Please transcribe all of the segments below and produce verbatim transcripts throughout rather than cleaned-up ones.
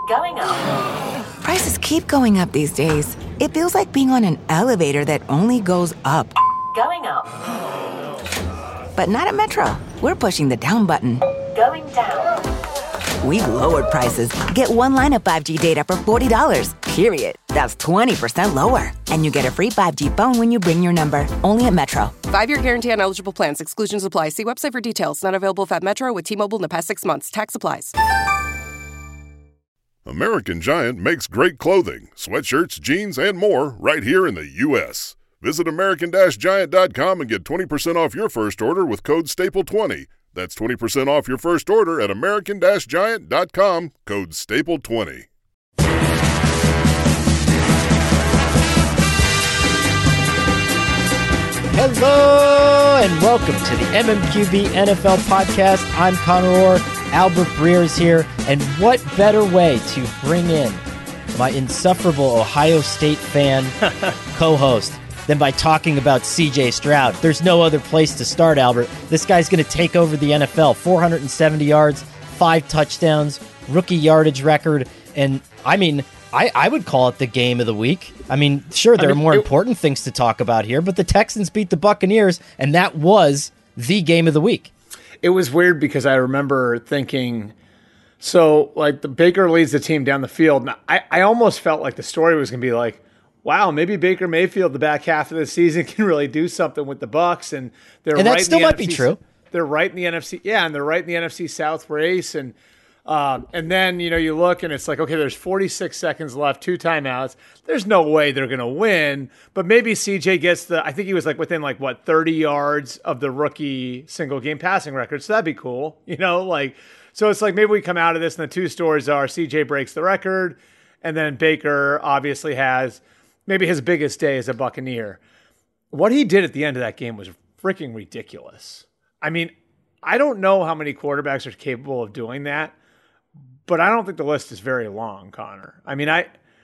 Going up. Prices keep going up these days. It feels like being on an elevator that only goes up. Going up. But not at Metro. We're pushing the down button. Going down. We've lowered prices. Get one line of five G data for forty dollars, period. That's twenty percent lower. And you get a free five G phone when you bring your number. Only at Metro. Five-year guarantee on eligible plans. Exclusions apply. See website for details. Not available at Metro with T-Mobile in the past six months. Tax applies. American Giant makes great clothing, sweatshirts, jeans, and more right here in the U S Visit American Giant dot com and get twenty percent off your first order with code staple twenty. That's twenty percent off your first order at American Giant dot com, code staple twenty. Hello and welcome to the M M Q B N F L podcast. I'm Connor Orr, Albert Breers here, and what better way to bring in my insufferable Ohio State fan co-host than by talking about C J Stroud. There's no other place to start, Albert. This guy's going to take over the N F L. four hundred seventy yards, five touchdowns, rookie yardage record, and I mean, I, I would call it the game of the week. I mean, sure, there I mean, are more it, important things to talk about here, but the Texans beat the Buccaneers, and that was the game of the week. It was weird because I remember thinking, so like the Baker leads the team down the field, and I, I almost felt like the story was going to be like, wow, maybe Baker Mayfield the back half of the season can really do something with the Bucs, and they're and right that still in the might N F C, be true. They're right in the N F C, yeah, and they're right in the N F C South race, and um, and then you know you look and it's like, okay, there's forty-six seconds left, two timeouts. There's no way they're going to win, but maybe C J gets the. I think he was like within like what thirty yards of the rookie single game passing record, so that'd be cool, you know, like. So it's like maybe we come out of this and the two stories are C J breaks the record, and then Baker obviously has maybe his biggest day as a Buccaneer. What he did at the end of that game was freaking ridiculous. I mean, I don't know how many quarterbacks are capable of doing that, but I don't think the list is very long, Connor. I mean, I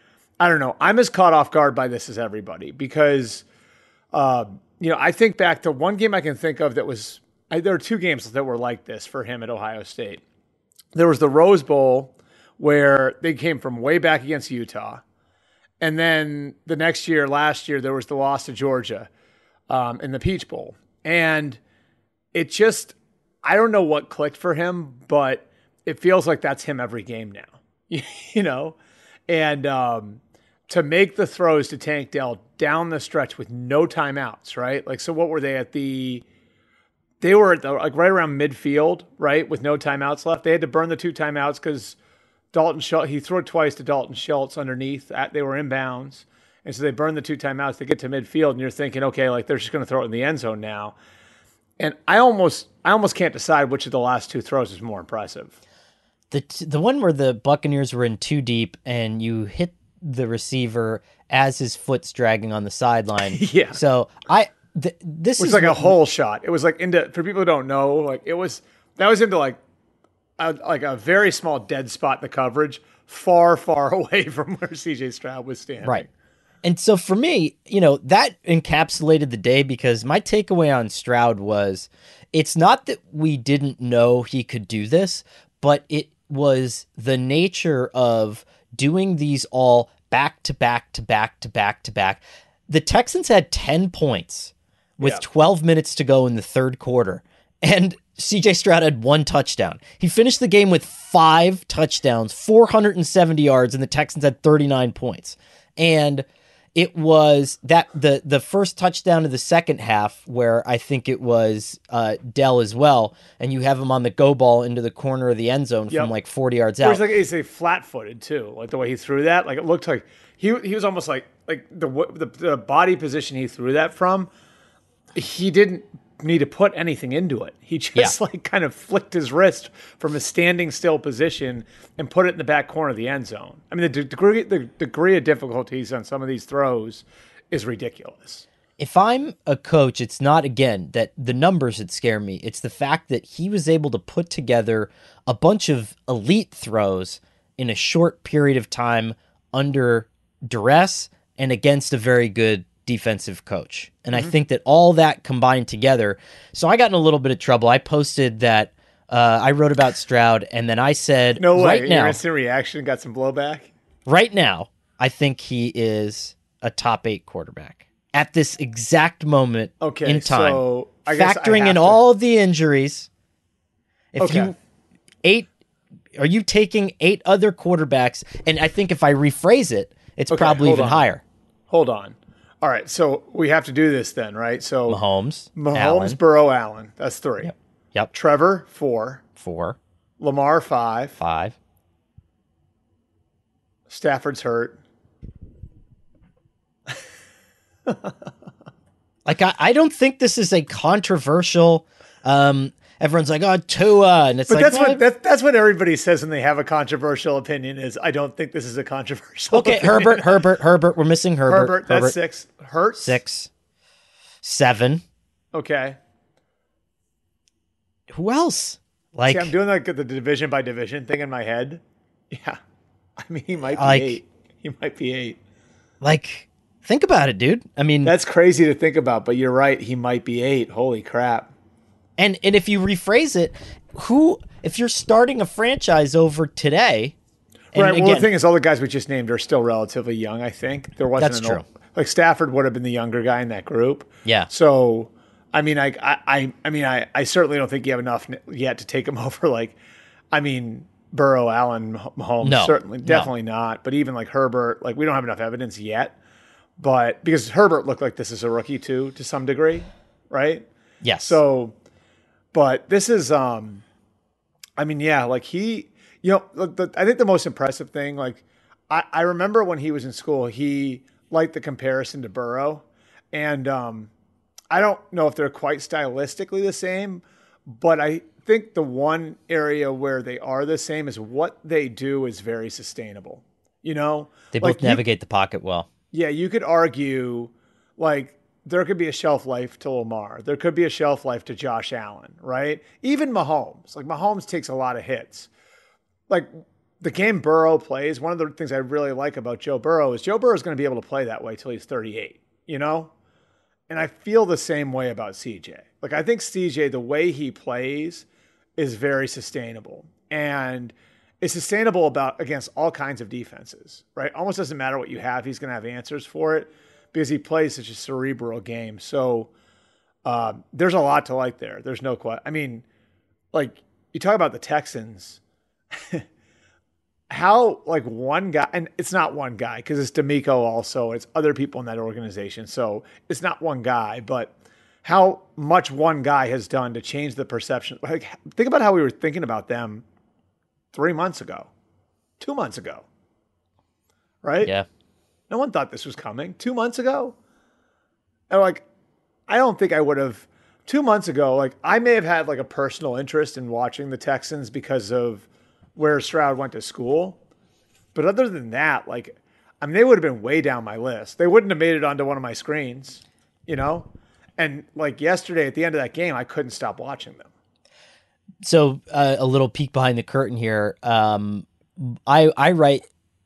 I don't know. I'm as caught off guard by this as everybody because, uh, you know, I think back to one game I can think of that was, I, there are two games that were like this for him at Ohio State. There was the Rose Bowl where they came from way back against Utah. And then the next year, last year, there was the loss to Georgia um, in the Peach Bowl. And it just, I don't know what clicked for him, but it feels like that's him every game now, you know? And um, to make the throws to Tank Dell down the stretch with no timeouts, right? Like, so what were they at the, they were at the, like right around midfield, right? With no timeouts left. They had to burn the two timeouts because Dalton Schultz, he threw it twice to Dalton Schultz underneath. At, they were inbounds. And so they burned the two timeouts. They get to midfield, and you're thinking, okay, like they're just going to throw it in the end zone now. And I almost I almost can't decide which of the last two throws is more impressive. The the one where the Buccaneers were in too deep and you hit the receiver as his foot's dragging on the sideline. Yeah. So I th- this Which is like what, a hole shot. It was like into, for people who don't know, like it was, that was into like a, like a very small dead spot in the coverage, far, far away from where C J Stroud was standing. Right. And so for me, you know, that encapsulated the day because my takeaway on Stroud was it's not that we didn't know he could do this, but it was the nature of doing these all back to back to back to back to back. The Texans had ten points with yeah. twelve minutes to go in the third quarter, and C J Stroud had one touchdown. He finished the game with five touchdowns, four hundred seventy yards, and the Texans had thirty-nine points. And it was that the the first touchdown of the second half where I think it was uh, Dell as well, and you have him on the go ball into the corner of the end zone yep. from like forty yards out. He's like he's a flat-footed too, like the way he threw that. Like it looked like he he was almost like like the the, the body position he threw that from. He didn't need to put anything into it. He just yeah. like kind of flicked his wrist from a standing still position and put it in the back corner of the end zone. I mean, the degree the degree of difficulties on some of these throws is ridiculous. If I'm a coach, it's not, again, that the numbers that scare me. It's the fact that he was able to put together a bunch of elite throws in a short period of time under duress and against a very good defensive coach. And mm-hmm. I think that all that combined together. So I got in a little bit of trouble. I posted that Uh, I wrote about Stroud, and then I said, No way. right Your now, instant reaction got some blowback? right now, I think he is a top eight quarterback at this exact moment Okay, in time. so I guess I factoring have in to- all of the injuries. If Okay. you eight, are you taking eight other quarterbacks? And I think if I rephrase it, it's Okay, probably hold even on. higher. Hold on. All right, so we have to do this then, right? So Mahomes, Mahomes, Allen. Burrow, Allen. That's three. Yep. Yep. Trevor, four. Four, Lamar, five. five. Stafford's hurt. Like I, I don't think this is a controversial. Um, everyone's like, "Oh, Tua," and it's But like, that's "Well, what that, that's what everybody says when they have a controversial opinion is, I don't think this is a controversial okay, opinion. Herbert, Herbert, Herbert. We're missing Herbert. Herbert, that's six. Hurts? Six, seven. Okay. Who else? Like, See, I'm doing like the division by division thing in my head. Yeah. I mean, he might be Like- eight. He might be eight. like, think about it, dude. I mean, That's crazy to think about, but you're right. He might be eight. Holy crap. and and if you rephrase it, who? If you're starting a franchise over today, and right. Well, again, the thing is, all the guys we just named are still relatively young, I think. There wasn't That's an true. old, like Stafford would have been the younger guy in that group. Yeah. So, I mean, I, I, I, I mean, I, I certainly don't think you have enough n- yet to take him over. Like, I mean, Burrow, Allen, Mahomes, No, certainly, no. definitely not. But even like Herbert, like we don't have enough evidence yet. But because Herbert looked like this is a rookie too, to some degree, right? yes. So, but this is, um, I mean, yeah, like he, you know, the, the, I think the most impressive thing, like I, I remember when he was in school, he liked the comparison to Burrow, and um, I don't know if they're quite stylistically the same, but I think the one area where they are the same is what they do is very sustainable. You know, they Like, both you- navigate the pocket well. yeah, you could argue like there could be a shelf life to Lamar. There could be a shelf life to Josh Allen, right? Even Mahomes. Like Mahomes takes a lot of hits. Like the game Burrow plays, one of the things I really like about Joe Burrow is Joe Burrow is going to be able to play that way till he's thirty-eight, you know? And I feel the same way about C J. Like I think C J, the way he plays is very sustainable. And it's sustainable about against all kinds of defenses, right? Almost doesn't matter what you have. He's going to have answers for it because he plays such a cerebral game. So uh, there's a lot to like there. There's no question. I mean, like you talk about the Texans, how like one guy, and it's not one guy because it's D'Amico also, it's other people in that organization. So it's not one guy, but how much one guy has done to change the perception. Like think about how we were thinking about them three months ago, two months ago, right? Yeah. No one thought this was coming two months ago. And like, I don't think I would have two months ago. Like I may have had like a personal interest in watching the Texans because of where Stroud went to school. But other than that, like, I mean, they would have been way down my list. They wouldn't have made it onto one of my screens, you know? And like yesterday at the end of that game, I couldn't stop watching them. So uh, a little peek behind the curtain here. Um, I I write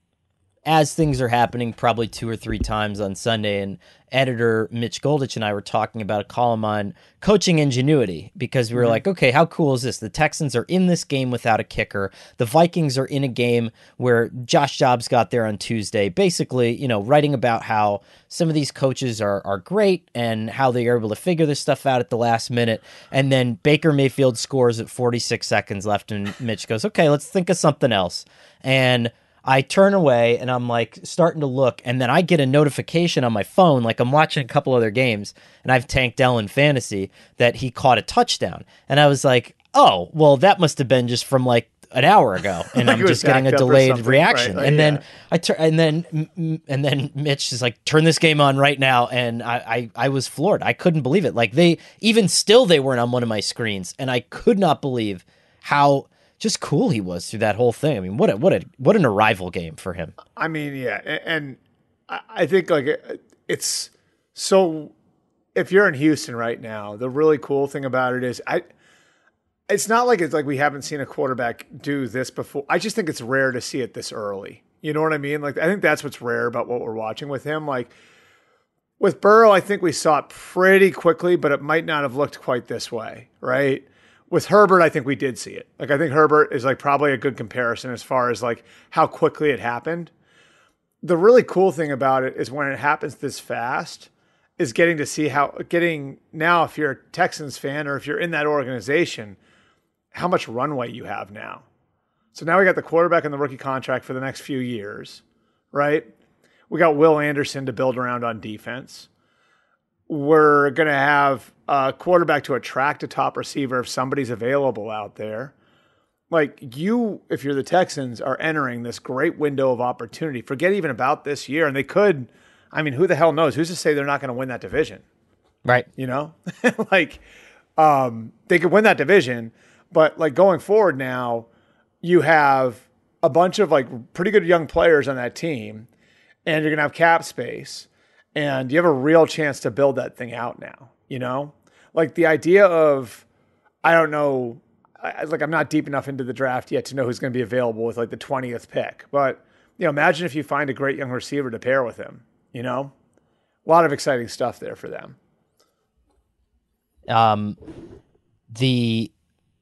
as things are happening probably two or three times on Sunday, and editor Mitch Goldich and I were talking about a column on coaching ingenuity because we were like, okay, how cool is this? The Texans are in this game without a kicker. The Vikings are in a game where Josh Dobbs got there on Tuesday, basically, you know, writing about how some of these coaches are are great and how they are able to figure this stuff out at the last minute. And then Baker Mayfield scores at forty-six seconds left, and Mitch goes, okay, let's think of something else. And I turn away and I'm like starting to look, and then I get a notification on my phone, like I'm watching a couple other games, and I've tanked Dell in fantasy, that he caught a touchdown. And I was like, oh, well, that must have been just from like an hour ago, and Like I'm it was just getting a backed up or delayed something, reaction. right? Like, and then yeah. I turn, and then mm, mm, and then Mitch is like, turn this game on right now, and I, I I was floored. I couldn't believe it. Like they even still they weren't on one of my screens, and I could not believe how just cool he was through that whole thing. I mean, what a what a what an arrival game for him. I mean, yeah, a- and I I think like it- it's so. If you're in Houston right now, the really cool thing about it is I. It's not like it's like we haven't seen a quarterback do this before. I just think it's rare to see it this early. You know what I mean? Like I think that's what's rare about what we're watching with him. Like with Burrow, I think we saw it pretty quickly, but it might not have looked quite this way, right? with Herbert, I think we did see it. Like, I think Herbert is like probably a good comparison as far as like how quickly it happened. The really cool thing about it is when it happens this fast is getting to see how getting now, if you're a Texans fan or if you're in that organization, how much runway you have now. So now we got the quarterback and the rookie contract for the next few years, right? We got Will Anderson to build around on defense. We're going to have a quarterback to attract a top receiver if somebody's available out there. Like, you, if you're the Texans, are entering this great window of opportunity. Forget even about this year. And they could, I mean, who the hell knows? Who's to say they're not going to win that division? Right. You know? like, um, they could win that division. But, like, going forward now, you have a bunch of, like, pretty good young players on that team. And you're going to have cap space. And you have a real chance to build that thing out now, you know? Like, the idea of, I don't know, I, like, I'm not deep enough into the draft yet to know who's going to be available with, like, the twentieth pick. But, you know, imagine if you find a great young receiver to pair with him, you know? A lot of exciting stuff there for them. Um, the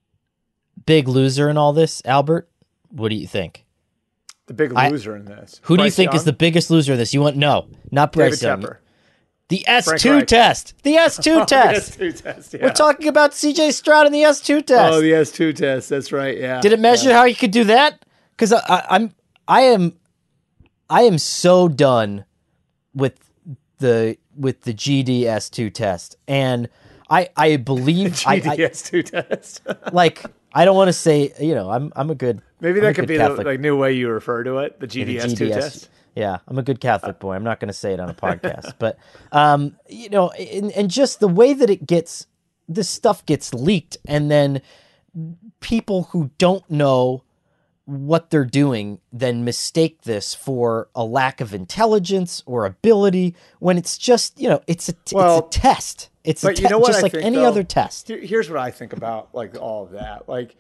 big loser in all this, Albert, what do you think? The big loser I, in this. Who Bryce do you think Young? is the biggest loser in this? You want no, not Bryce David Young. Tepper. The S two test. The S two test. The S two test. Yeah. We're talking about C J Stroud and the S two test. Oh, the S two test. That's right. Yeah. Did it measure yeah. how you could do that? Because I, I, I'm, I am, I am so done with the with the G D S two test, and I I believe G D S two I, test. like I don't want to say, you know, I'm I'm a good maybe I'm that could be Catholic. the like new way you refer to it, the G D S two test. Yeah, I'm a good Catholic boy. I'm not going to say it on a podcast, but um, you know, and, and just the way that it gets, this stuff gets leaked, and then people who don't know what they're doing then mistake this for a lack of intelligence or ability when it's just, you know, it's a t- Well, it's a test. It's a But te- you know what just I like think, any though? other test. Here- Here's what I think about like all of that. Like,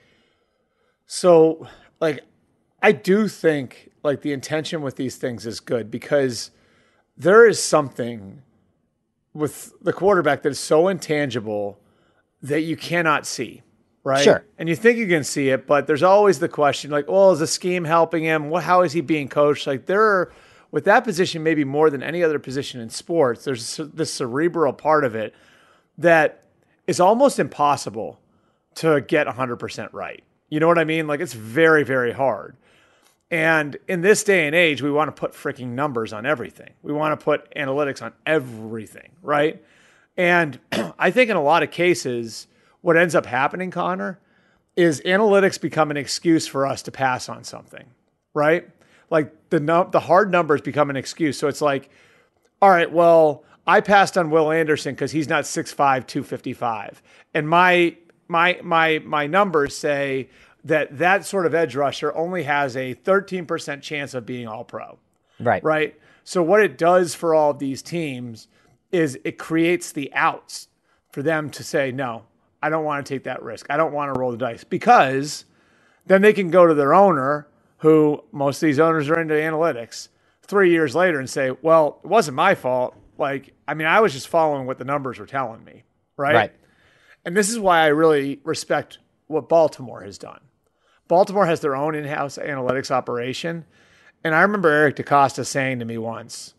so like, I do think like the intention with these things is good because there is something with the quarterback that is so intangible that you cannot see, right? Sure. And you think you can see it, but there's always the question like, well, is the scheme helping him? What, how is he being coached? Like there are, with that position, maybe more than any other position in sports, there's this cerebral part of it that is almost impossible to get one hundred percent right. You know what I mean? Like it's very, very hard. And in this day and age, we want to put freaking numbers on everything. We want to put analytics on everything, right? And I think in a lot of cases, what ends up happening, Connor, is analytics become an excuse for us to pass on something, right? Like the no- the hard numbers become an excuse. So it's like, all right, well, I passed on Will Anderson because he's not six five, two fifty-five. And my my my my numbers say that that sort of edge rusher only has a thirteen percent chance of being all pro. Right. Right. So what it does for all of these teams is it creates the outs for them to say, no, I don't want to take that risk. I don't want to roll the dice, because then they can go to their owner, who most of these owners are into analytics, three years later and say, well, it wasn't my fault. Like, I mean, I was just following what the numbers were telling me. Right. Right. And this is why I really respect what Baltimore has done. Baltimore has their own in-house analytics operation. And I remember Eric DeCosta saying to me once,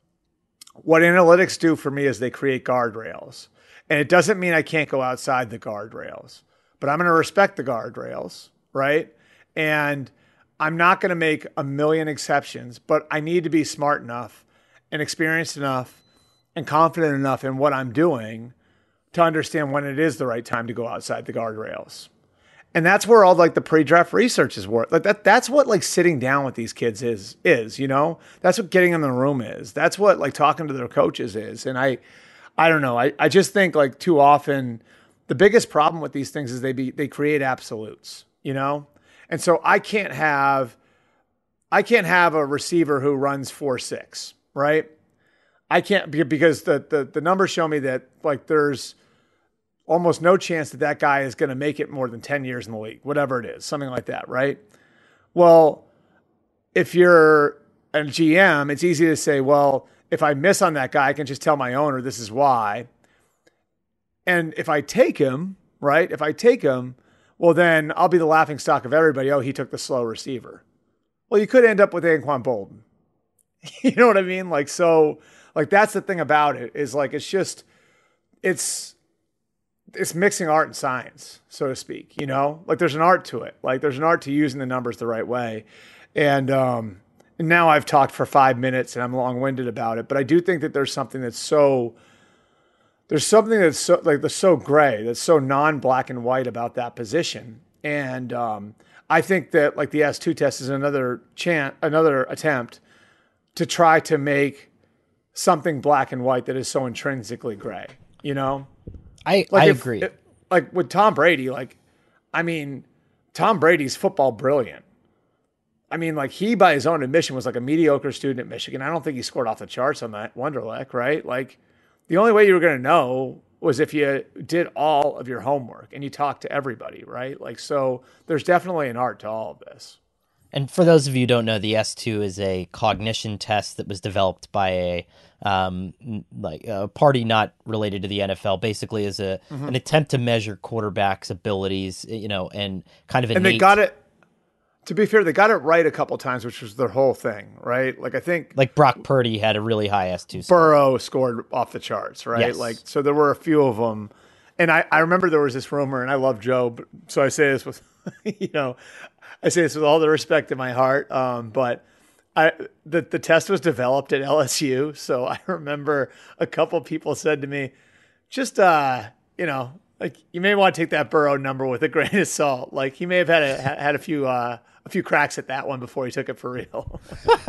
what analytics do for me is they create guardrails. And it doesn't mean I can't go outside the guardrails, but I'm going to respect the guardrails, right? And I'm not going to make a million exceptions, but I need to be smart enough and experienced enough and confident enough in what I'm doing to understand when it is the right time to go outside the guardrails. And that's where all like the pre-draft research is worth. Like that, that's what like sitting down with these kids is, is, you know, that's what getting them in the room is. That's what like talking to their coaches is. And I, I don't know. I, I just think like too often the biggest problem with these things is they be, they create absolutes, you know? And so I can't have, I can't have a receiver who runs four, six, right? I can't, because the, the, the numbers show me that like there's almost no chance that that guy is going to make it more than ten years in the league, whatever it is, something like that, right? Well, if you're a G M, it's easy to say, well, if I miss on that guy, I can just tell my owner this is why. And if I take him, right, if I take him, well, then I'll be the laughing stock of everybody. Oh, he took the slow receiver. Well, you could end up with Anquan Bolden. You know what I mean? Like, so, like, that's the thing about it is like, it's just, it's, it's mixing art and science, so to speak, you know, like there's an art to it. Like there's an art to using the numbers the right way. And, um, and now I've talked for five minutes and I'm long winded about it, but I do think that there's something that's so, there's something that's so like that's so gray, that's so non black and white about that position. And, um, I think that like the S two test is another chance, another attempt to try to make something black and white that is so intrinsically gray, you know? I, like I if, agree. If, like with Tom Brady, like, I mean, Tom Brady's football brilliant. I mean, like he, by his own admission, was like a mediocre student at Michigan. I don't think he scored off the charts on that Wonderlic, right? Like the only way you were going to know was if you did all of your homework and you talked to everybody, right? Like, so there's definitely an art to all of this. And for those of you who don't know, the S two is a cognition test that was developed by a um, like a party not related to the N F L. Basically, is a mm-hmm. an attempt to measure quarterbacks' abilities, you know, and kind of innate. And they got it. To be fair, they got it right a couple times, which was their whole thing, right? Like I think, like Brock Purdy had a really high S two score. Burrow scored off the charts, right? Yes. Like so, there were a few of them, and I, I remember there was this rumor, and I love Joe, but, so I say this with, you know, I say this with all the respect in my heart, um, but I the the test was developed at L S U, so I remember a couple people said to me, just uh, you know, like you may want to take that Burrow number with a grain of salt. Like he may have had a had a few. Uh, A few cracks at that one before he took it for real.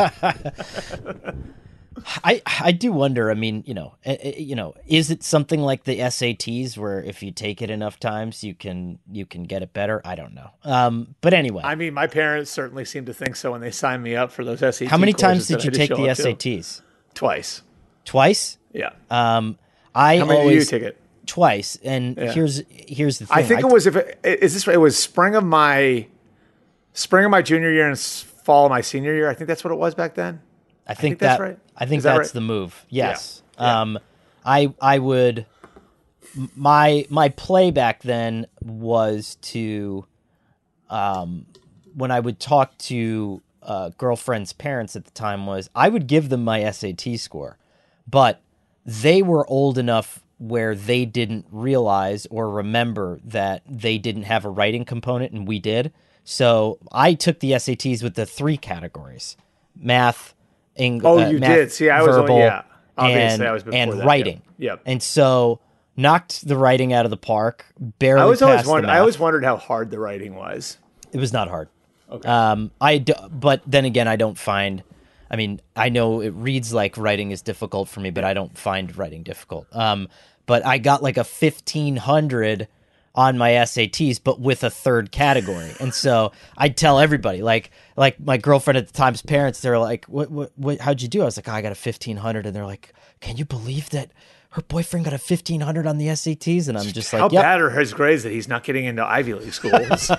I I do wonder. I mean, you know, you know, is it something like the S A Ts where if you take it enough times, you can you can get it better? I don't know. Um, but anyway, I mean, my parents certainly seem to think so when they signed me up for those S A T. How many times did that you take the S A to. Ts? Twice. Twice? Yeah. Um, I How many always did you take it? Twice. And Yeah. here's here's the thing. I think I, it was if it, is this right? It was spring of my spring of my junior year and s- fall of my senior year. I think that's what it was back then. I think, think that that's right. I think Is that that's right? the move. Yes. Yeah. Yeah. Um, I I would my my play back then was to um when I would talk to uh, girlfriend's parents at the time was I would give them my S A T score, but they were old enough where they didn't realize or remember that they didn't have a writing component and we did. So I took the S A Ts with the three categories: math, English. Oh, uh, you math, did. See, I was verbal, only, yeah. Obviously, and, I was before and that. writing. Yep. Yep. And so knocked the writing out of the park. Barely I was passed always the wondered. I math. always wondered how hard the writing was. It was not hard. Okay. Um, I do, but then again, I don't find. I mean, I know it reads like writing is difficult for me, but I don't find writing difficult. Um, but I got like a fifteen hundred on my S A Ts, but with a third category. And so I'd tell everybody, like, like my girlfriend at the time's parents, they're like, what, what, what, how'd you do? I was like, oh, I got a fifteen hundred. And they're like, can you believe that her boyfriend got a fifteen hundred on the S A Ts? And I'm just like, how yep. bad are his grades that he's not getting into Ivy League schools?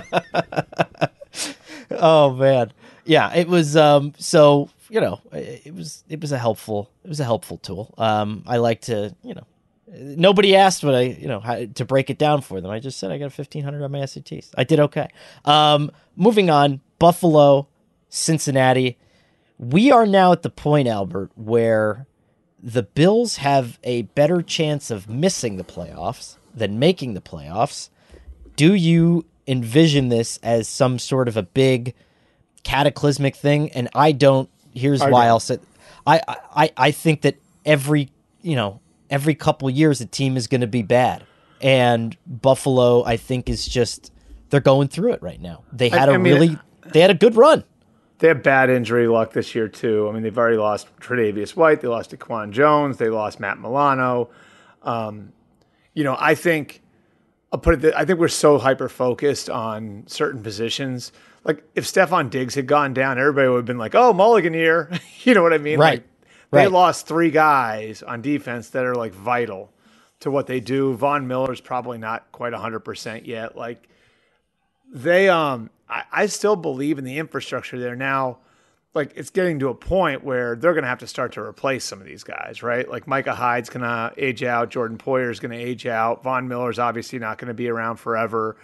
Oh man. Yeah, it was, um, so, you know, it was, it was a helpful, it was a helpful tool. Um, I like to, you know, nobody asked what I, you know, how, to break it down for them. I just said I got a fifteen hundred on my S A Ts. I did okay. Um, moving on, Buffalo, Cincinnati. We are now at the point, Albert, where the Bills have a better chance of missing the playoffs than making the playoffs. Do you envision this as some sort of a big cataclysmic thing? And I don't. Here's I why don't. I'll say, I, I, I think that every, you know, every couple years a team is going to be bad, and Buffalo, I think, is just they're going through it right now. They had I- a I mean, really they had a good run. They have bad injury luck this year, too. I mean, they've already lost Tre'Davious White. They lost Daquan Jones. They lost Matt Milano. Um, you know, I think I'll put it. th- I think we're so hyper focused on certain positions. Like if Stephon Diggs had gone down, everybody would have been like, "Oh, Mulligan year." You know what I mean? Right. Like, they Right. lost three guys on defense that are like vital to what they do. Von Miller's probably not quite one hundred percent yet. Like they, um, I, I still believe in the infrastructure there now. Like it's getting to a point where they're going to have to start to replace some of these guys, right? Like Micah Hyde's going to age out. Jordan Poyer's going to age out. Von Miller's obviously not going to be around forever.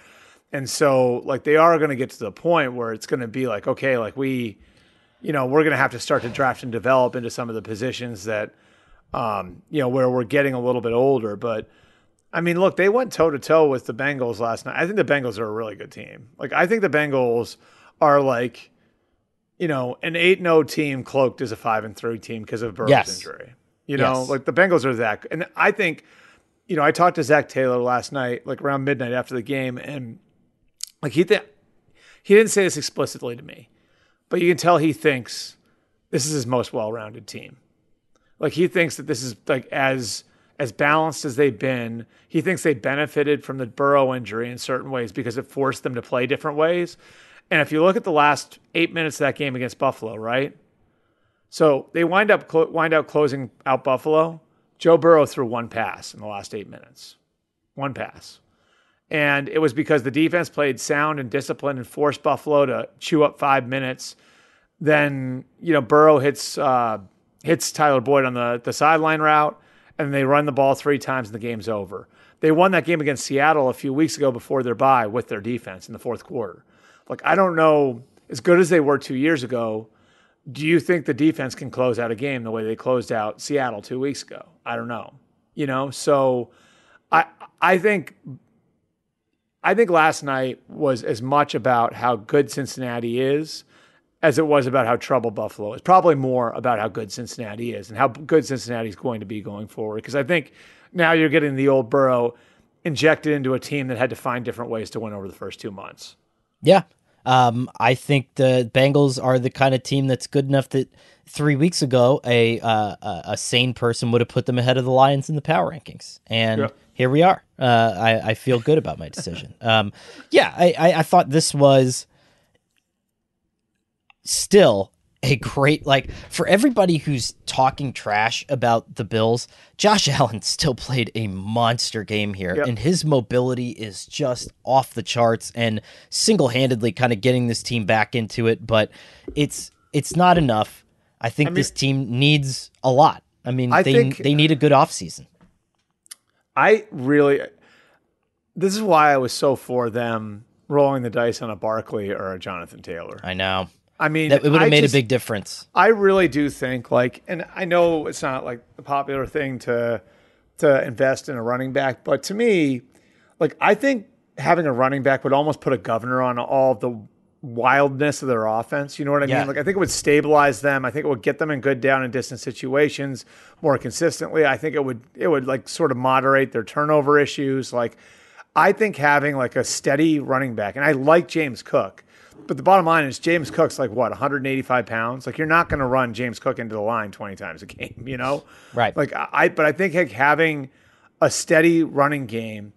And so like they are going to get to the point where it's going to be like, okay, like we, you know, we're going to have to start to draft and develop into some of the positions that, um, you know, where we're getting a little bit older. But I mean, look, they went toe to toe with the Bengals last night. I think the Bengals are a really good team. Like, I think the Bengals are like, you know, an eight and oh team cloaked as a five and three team because of Burrow's Yes. injury. You know, Yes. like the Bengals are that. And I think, you know, I talked to Zach Taylor last night, like around midnight after the game, and like he th- he didn't say this explicitly to me, but you can tell he thinks this is his most well-rounded team. Like he thinks that this is like as as balanced as they've been. He thinks they benefited from the Burrow injury in certain ways because it forced them to play different ways. And if you look at the last eight minutes of that game against Buffalo, right? So they wind up clo- wind up closing out Buffalo. Joe Burrow threw one pass in the last eight minutes. One pass. And it was because the defense played sound and disciplined and forced Buffalo to chew up five minutes. Then, you know, Burrow hits uh, hits Tyler Boyd on the, the sideline route, and they run the ball three times and the game's over. They won that game against Seattle a few weeks ago before their bye with their defense in the fourth quarter. Like, I don't know, as good as they were two years ago, do you think the defense can close out a game the way they closed out Seattle two weeks ago? I don't know. You know, so I I think I think last night was as much about how good Cincinnati is as it was about how troubled Buffalo is. Probably more about how good Cincinnati is and how good Cincinnati is going to be going forward. Because I think now you're getting the old Burrow injected into a team that had to find different ways to win over the first two months. Yeah. Um, I think the Bengals are the kind of team that's good enough that three weeks ago, a uh, a a sane person would have put them ahead of the Lions in the power rankings. And Yeah. here we are. Uh, I, I feel good about my decision. um, yeah, I, I, I thought this was still a great, like, for everybody who's talking trash about the Bills, Josh Allen still played a monster game here, Yep. and his mobility is just off the charts and single-handedly kind of getting this team back into it, but it's it's not enough. I think I mean, this team needs a lot. I mean, I they think- they need a good offseason. I really, this is why I was so for them rolling the dice on a Barkley or a Jonathan Taylor. I know. I mean, That, it would I have made just- a big difference. I really do think, like, and I know it's not like the popular thing to to invest in a running back, but to me, like, I think having a running back would almost put a governor on all the wildness of their offense. You know what I Yeah. mean? Like, I think it would stabilize them. I think it would get them in good down and distance situations more consistently. I think it would it would like sort of moderate their turnover issues. Like, I think having like a steady running back, and I like James Cook. But the bottom line is James Cook's like, what, one hundred eighty-five pounds? Like, you're not going to run James Cook into the line twenty times a game, you know? Right. Like, I, but I think like having a steady running game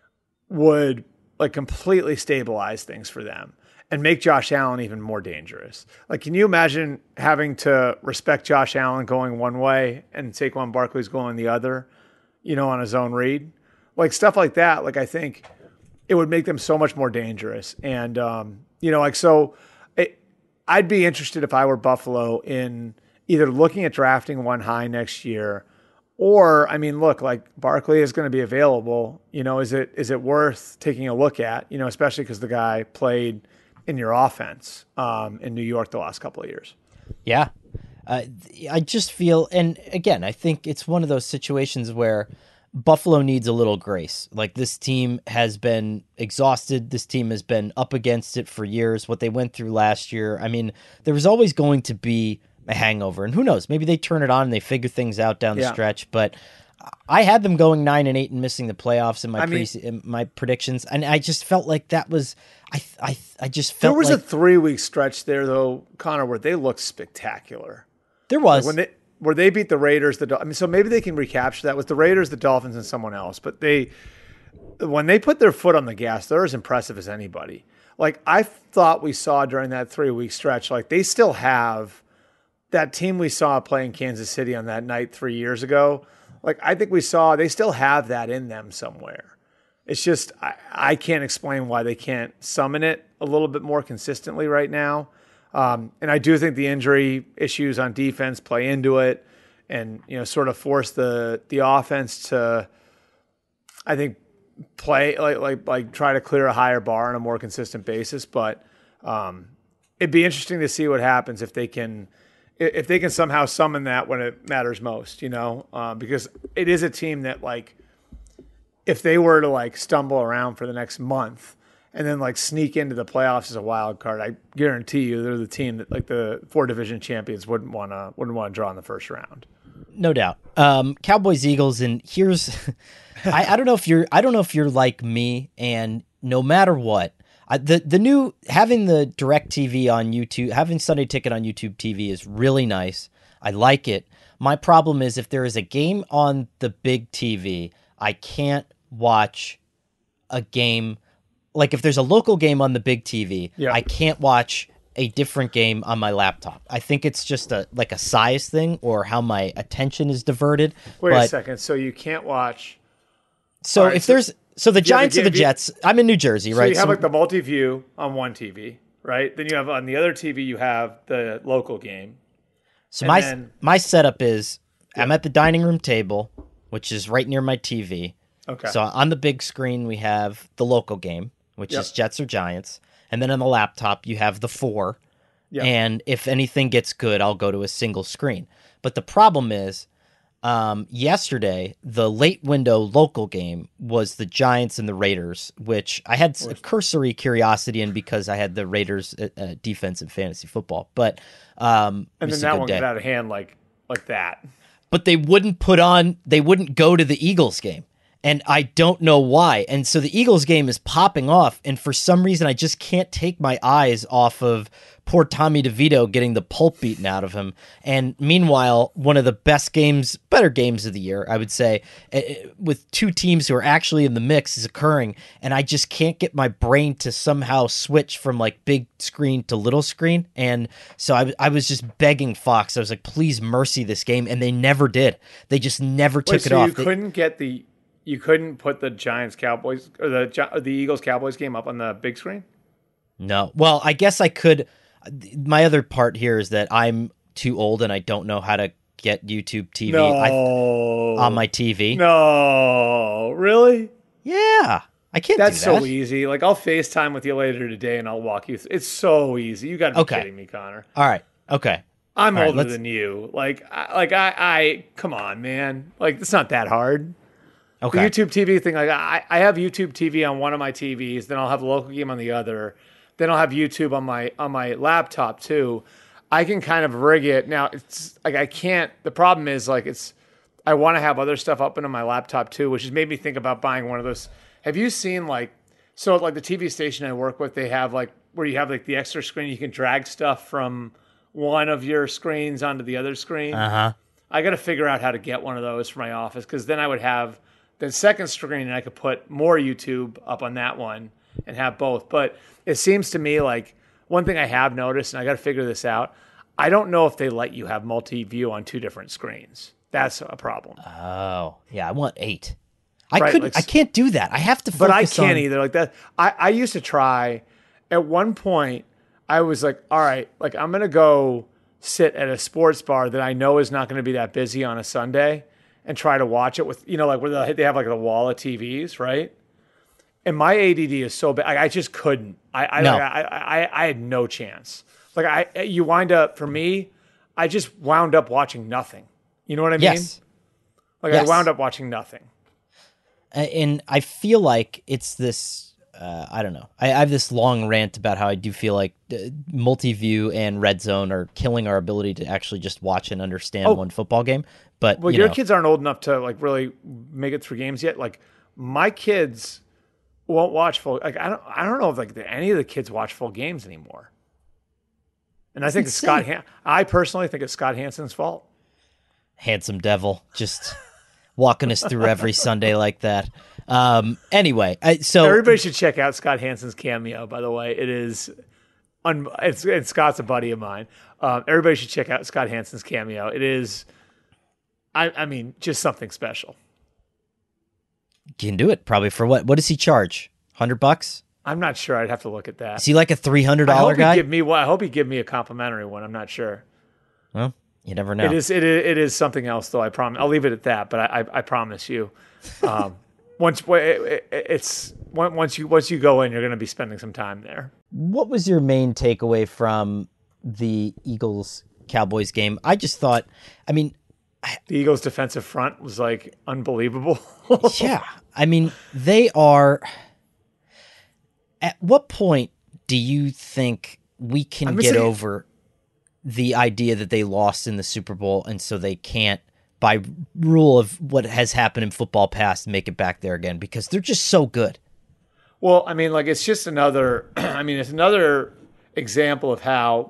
would like completely stabilize things for them and make Josh Allen even more dangerous. Like, can you imagine having to respect Josh Allen going one way and Saquon Barkley's going the other, you know, on his own read? Like, stuff like that. Like, I think it would make them so much more dangerous. And, um, you know, like, so it, I'd be interested if I were Buffalo in either looking at drafting one high next year or, I mean, look, like Barkley is going to be available. You know, is it is it worth taking a look at, you know, especially because the guy played in your offense um, in New York the last couple of years. Yeah. Uh, I just feel, and again, I think it's one of those situations where Buffalo needs a little grace. Like, this team has been exhausted. This team has been up against it for years. What they went through last year, I mean, there was always going to be a hangover. And who knows, maybe they turn it on and they figure things out down the Yeah. stretch. But I had them going nine and eight and missing the playoffs in my I mean- pre- in my predictions, and I just felt like that was I I I just There felt was like a three week stretch there, though, Connor, where they looked spectacular. there was When they where they beat the Raiders, the Dol- I mean, so maybe they can recapture that with the Raiders, the Dolphins, and someone else. But they, when they put their foot on the gas, they're as impressive as anybody. Like, I thought we saw during that three week stretch, like they still have that team we saw play in Kansas City on that night three years ago. Like, I think we saw they still have that in them somewhere. It's just I, I can't explain why they can't summon it a little bit more consistently right now. Um, and I do think the injury issues on defense play into it, and you know, sort of force the the offense to, I think, play like like like try to clear a higher bar on a more consistent basis. But um, it'd be interesting to see what happens if they can if they can somehow summon that when it matters most. You know, uh, because it is a team that like if they were to like stumble around for the next month and then like sneak into the playoffs as a wild card, I guarantee you they're the team that like the four division champions wouldn't want to wouldn't want to draw in the first round. No doubt. Um, Cowboys, Eagles, and here's I, I don't know if you're I don't know if you're like me, and no matter what, I, the the new having the direct T V on YouTube, having Sunday Ticket on YouTube T V is really nice. I like it. My problem is if there is a game on the big T V, I can't watch a game. Like if there's a local game on the big T V, yeah. I can't watch a different game on my laptop. I think it's just a like a size thing or how my attention is diverted. Wait but, a second. So you can't watch. So right, if so there's so the Giants the, or the Jets, I'm in New Jersey, so right? You have so, like the multi-view on one T V, right? Then you have on the other T V you have the local game. so and my then, my setup is I'm at the dining room table, which is right near my T V. Okay. So on the big screen we have the local game, which Yep. is Jets or Giants, and then on the laptop you have the four. Yep. And if anything gets good, I'll go to a single screen. But the problem is, um, yesterday, the late window local game was the Giants and the Raiders, which I had a cursory curiosity in because I had the Raiders uh, uh, defense in fantasy football. But um, and it was then a that good one day. got out of hand like like that. But they wouldn't put on, they wouldn't go to the Eagles game. And I don't know why. And so the Eagles game is popping off. And for some reason, I just can't take my eyes off of poor Tommy DeVito getting the pulp beaten out of him. And meanwhile, one of the best games, better games of the year, I would say, with two teams who are actually in the mix is occurring. And I just can't get my brain to somehow switch from like big screen to little screen. And so I, I was just begging Fox. I was like, please mercy this game. And they never did. They just never took Wait, it so off. you They- couldn't get the you couldn't put the Giants Cowboys or the Gi- or the Eagles Cowboys game up on the big screen? No. Well, I guess I could. My other part here is that I'm too old and I don't know how to get YouTube T V No. I, on my T V. No, really? Yeah, I can't That's do that. so easy. Like I'll FaceTime with you later today and I'll walk you through. It's so easy. You got to be Okay. kidding me, Connor. All right. Okay. I'm All right, older let's- than you. Like, I, like I, I, come on, man. Like, it's not that hard. Okay. The YouTube T V thing, like I, I have YouTube T V on one of my T Vs, then I'll have the local game on the other, then I'll have YouTube on my on my laptop too. I can kind of rig it. Now it's like I can't. The problem is like it's. I want to have other stuff up into my laptop too, which has made me think about buying one of those. Have you seen like so like the T V station I work with? They have like where you have like the extra screen. You can drag stuff from one of your screens onto the other screen. Uh huh. I got to figure out how to get one of those for my office because then I would have the second screen and I could put more YouTube up on that one and have both. But it seems to me like one thing I have noticed, and I got to figure this out, I don't know if they let you have multi-view on two different screens. That's a problem. Oh, yeah. I want eight. I Right, couldn't. like- I can't do that. I have to. Focus But I can't on, either. Like that, I, I used to try. At one point, I was like, all right, like I'm gonna go sit at a sports bar that I know is not going to be that busy on a Sunday and try to watch it with, you know, like where they have like the wall of T Vs, right? And my A D D is so bad, I, I just couldn't. I I, No. like, I I I had no chance. Like I, you wind up for me, I just wound up watching nothing. You know what I mean? Yes. Like Yes. I wound up watching nothing. And I feel like it's this. Uh, I don't know. I, I have this long rant about how I do feel like uh, multi-view and red zone are killing our ability to actually just watch and understand Oh. one football game. But Well, you your know, kids aren't old enough to like really make it through games yet. Like my kids won't watch full. Like I don't. I don't know if like the, any of the kids watch full games anymore. And I think it's Scott. insane. Han- I personally think it's Scott Hansen's fault. handsome devil, just walking us through every Sunday like that. Um, anyway, I, so Everybody should check out Scott Hansen's cameo. By the way, it is. Un- it's, and Scott's a buddy of mine. Um, everybody should check out Scott Hansen's cameo. It is. I, I mean, just something special. can do it probably for what? What does he charge? Hundred bucks? I'm not sure. I'd have to look at that. Is he like a three hundred I dollar hope guy? he give me one. I hope he give me a complimentary one. I'm not sure. Well, you never know. It is. It is. It is something else, though. I promise. I'll leave it at that. But I. I, I promise you. Um, once it, it, it's once you once you go in, you're going to be spending some time there. What was your main takeaway from the Eagles Cowboys game? I just thought, I mean, the Eagles defensive front was like unbelievable. Yeah. I mean, they are. At what point do you think we can get saying, over the idea that they lost in the Super Bowl and so they can't, by rule of what has happened in football past, make it back there again? Because they're just so good. Well, I mean, like, it's just another, I mean, it's another example of how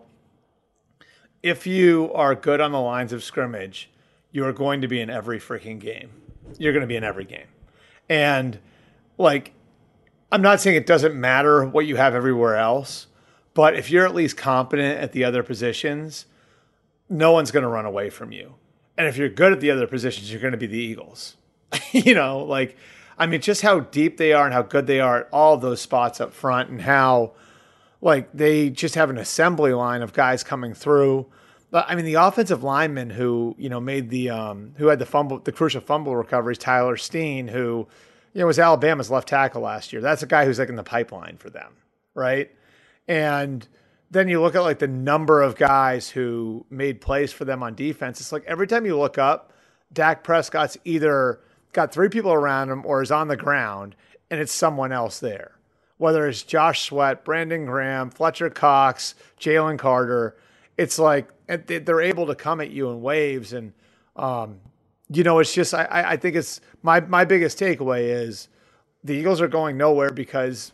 if you are good on the lines of scrimmage, you are going to be in every freaking game. You're going to be in every game. And, like, I'm not saying it doesn't matter what you have everywhere else, but if you're at least competent at the other positions, no one's going to run away from you. And if you're good at the other positions, you're going to be the Eagles. You know, like, I mean, just how deep they are and how good they are at all of those spots up front, and how, like, they just have an assembly line of guys coming through. But I mean, the offensive lineman who, you know, made the, um, who had the fumble, the crucial fumble recoveries, Tyler Steen, who, you know, was Alabama's left tackle last year. That's a guy who's like in the pipeline for them, right? And then you look at like the number of guys who made plays for them on defense. It's like every time you look up, Dak Prescott's either got three people around him or is on the ground, and it's someone else there. Whether it's Josh Sweat, Brandon Graham, Fletcher Cox, Jalen Carter, it's like they're able to come at you in waves. And, um, you know, it's just, I, I think it's my, my biggest takeaway is the Eagles are going nowhere because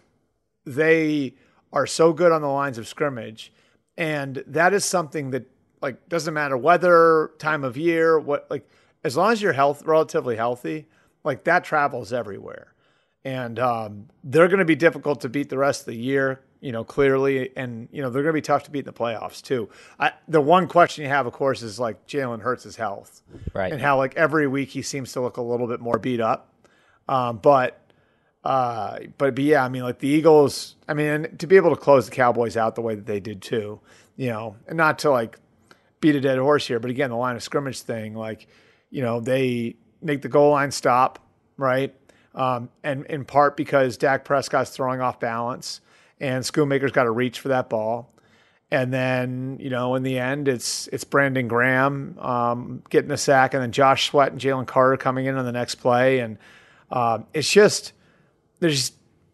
they are so good on the lines of scrimmage. And that is something that, like, doesn't matter weather, time of year, what, like, as long as you're health, relatively healthy, like, that travels everywhere. And um, they're going to be difficult to beat the rest of the year, you know, clearly. And, you know, they're going to be tough to beat in the playoffs too. I, the one question you have, of course, is like Jalen Hurts' health. Right. And how, like, every week he seems to look a little bit more beat up. Um, but, uh, but, but yeah, I mean, like the Eagles, I mean, and to be able to close the Cowboys out the way that they did too, you know, and not to like beat a dead horse here, but again, the line of scrimmage thing, like, you know, they make the goal line stop, right? Um, and in part because Dak Prescott's throwing off balance and Schoonmaker's got to reach for that ball. And then, you know, in the end, it's it's Brandon Graham um, getting a sack, and then Josh Sweat and Jalen Carter coming in on the next play. And um, it's just, there's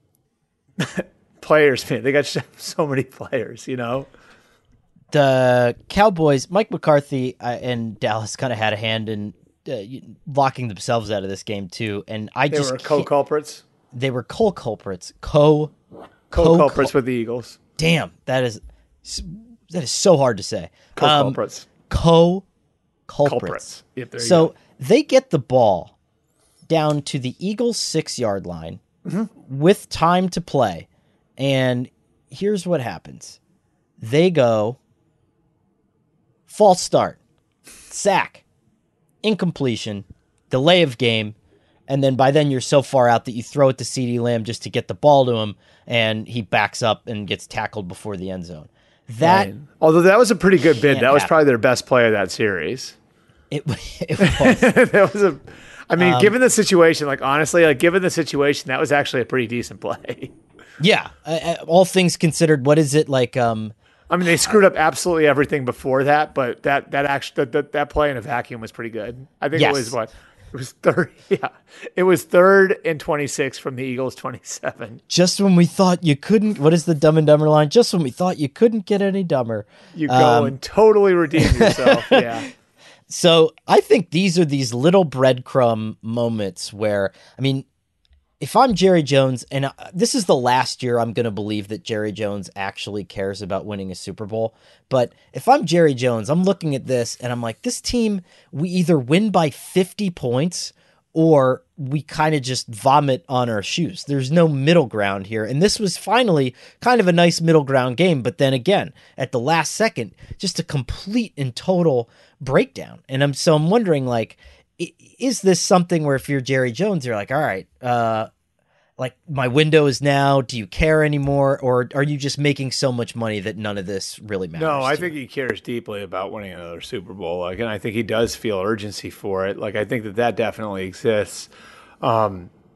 players, man. They got so many players, you know? The Cowboys, Mike McCarthy uh, and Dallas kind of had a hand in uh, locking themselves out of this game too. And I they just were co-culprits. They were co-culprits. Co co-culprits with the Eagles. Damn, that is that is so hard to say. Co-culprits. Um, co-culprits. Culprits. Yep, there you so go. They get the ball down to the Eagles' six-yard line mm-hmm. with time to play. And here's what happens. They go false start, sack, incompletion, delay of game, and then by then you're so far out that you throw it to CeeDee Lamb just to get the ball to him, and he backs up and gets tackled before the end zone. That, right. Although that was a pretty good bid. That was happen. probably their best play of that series. It, it was. that was a. I mean, um, given the situation, like honestly, like given the situation, that was actually a pretty decent play. Yeah, uh, all things considered, what is it like? Um, I mean, they screwed up absolutely everything before that, but that that actually that, that, that play in a vacuum was pretty good. I think yes. it was what it was third. Yeah, it was third and twenty-six from the Eagles' twenty-seven. Just when we thought you couldn't. What is the Dumb and Dumber line? Just when we thought you couldn't get any dumber, you go um, and totally redeem yourself. Yeah. So I think these are these little breadcrumb moments where, I mean, if I'm Jerry Jones, and this is the last year I'm going to believe that Jerry Jones actually cares about winning a Super Bowl, but if I'm Jerry Jones, I'm looking at this and I'm like, this team, we either win by fifty points or we kind of just vomit on our shoes. There's no middle ground here. And this was finally kind of a nice middle ground game. But then again, at the last second, just a complete and total breakdown. And I'm so I'm wondering, like, is this something where if you're Jerry Jones, you're like, all right, uh, like my window is now, do you care anymore? Or are you just making so much money that none of this really matters? No, I think he cares deeply about winning another Super Bowl. Like, and I think he does feel urgency for it. Like, I think that that definitely exists. Um,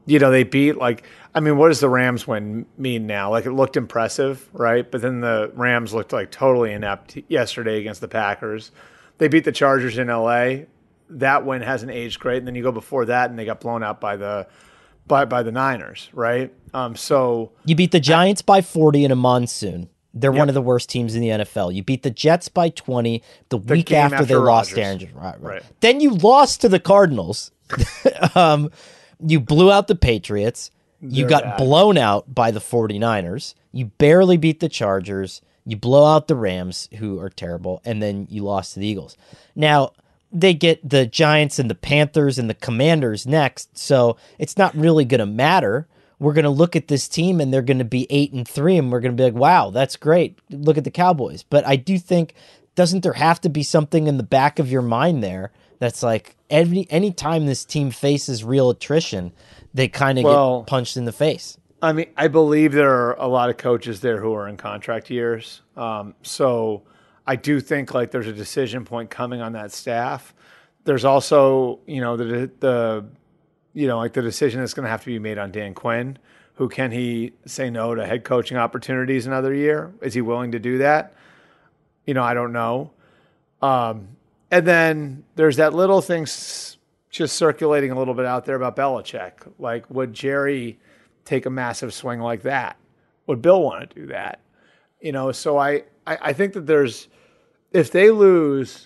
you know, they beat like, I mean, what does the Rams win mean now? Like it looked impressive, right? But then the Rams looked like totally inept yesterday against the Packers. They beat the Chargers in L A. That win hasn't aged great. And then you go before that and they got blown out by the by by the Niners, right? Um, so you beat the Giants by forty in a monsoon. They're Yep. one of the worst teams in the N F L. You beat the Jets by twenty the, The week game after, after they lost Rodgers. Aaron. Right, right. Right. Then you lost to the Cardinals. um, you blew out the Patriots. You They're got bad. blown out by the 49ers. You barely beat the Chargers. You blow out the Rams, who are terrible, and then you lost to the Eagles. Now, they get the Giants and the Panthers and the Commanders next, so it's not really going to matter. We're going to look at this team and they're going to be eight and three, and we're going to be like, wow, that's great. Look at the Cowboys. But I do think, doesn't there have to be something in the back of your mind there that's like, every any time this team faces real attrition, they kind of Well, get punched in the face? I mean, I believe there are a lot of coaches there who are in contract years. Um, so I do think like there's a decision point coming on that staff. There's also, you know, the the you know, like the decision that's going to have to be made on Dan Quinn. Who can he say no to head coaching opportunities another year? Is he willing to do that? You know, I don't know. Um, and then there's that little thing s- just circulating a little bit out there about Belichick. Like, would Jerry take a massive swing like that? Would Bill want to do that? You know, so I, I, I think that there's, if they lose,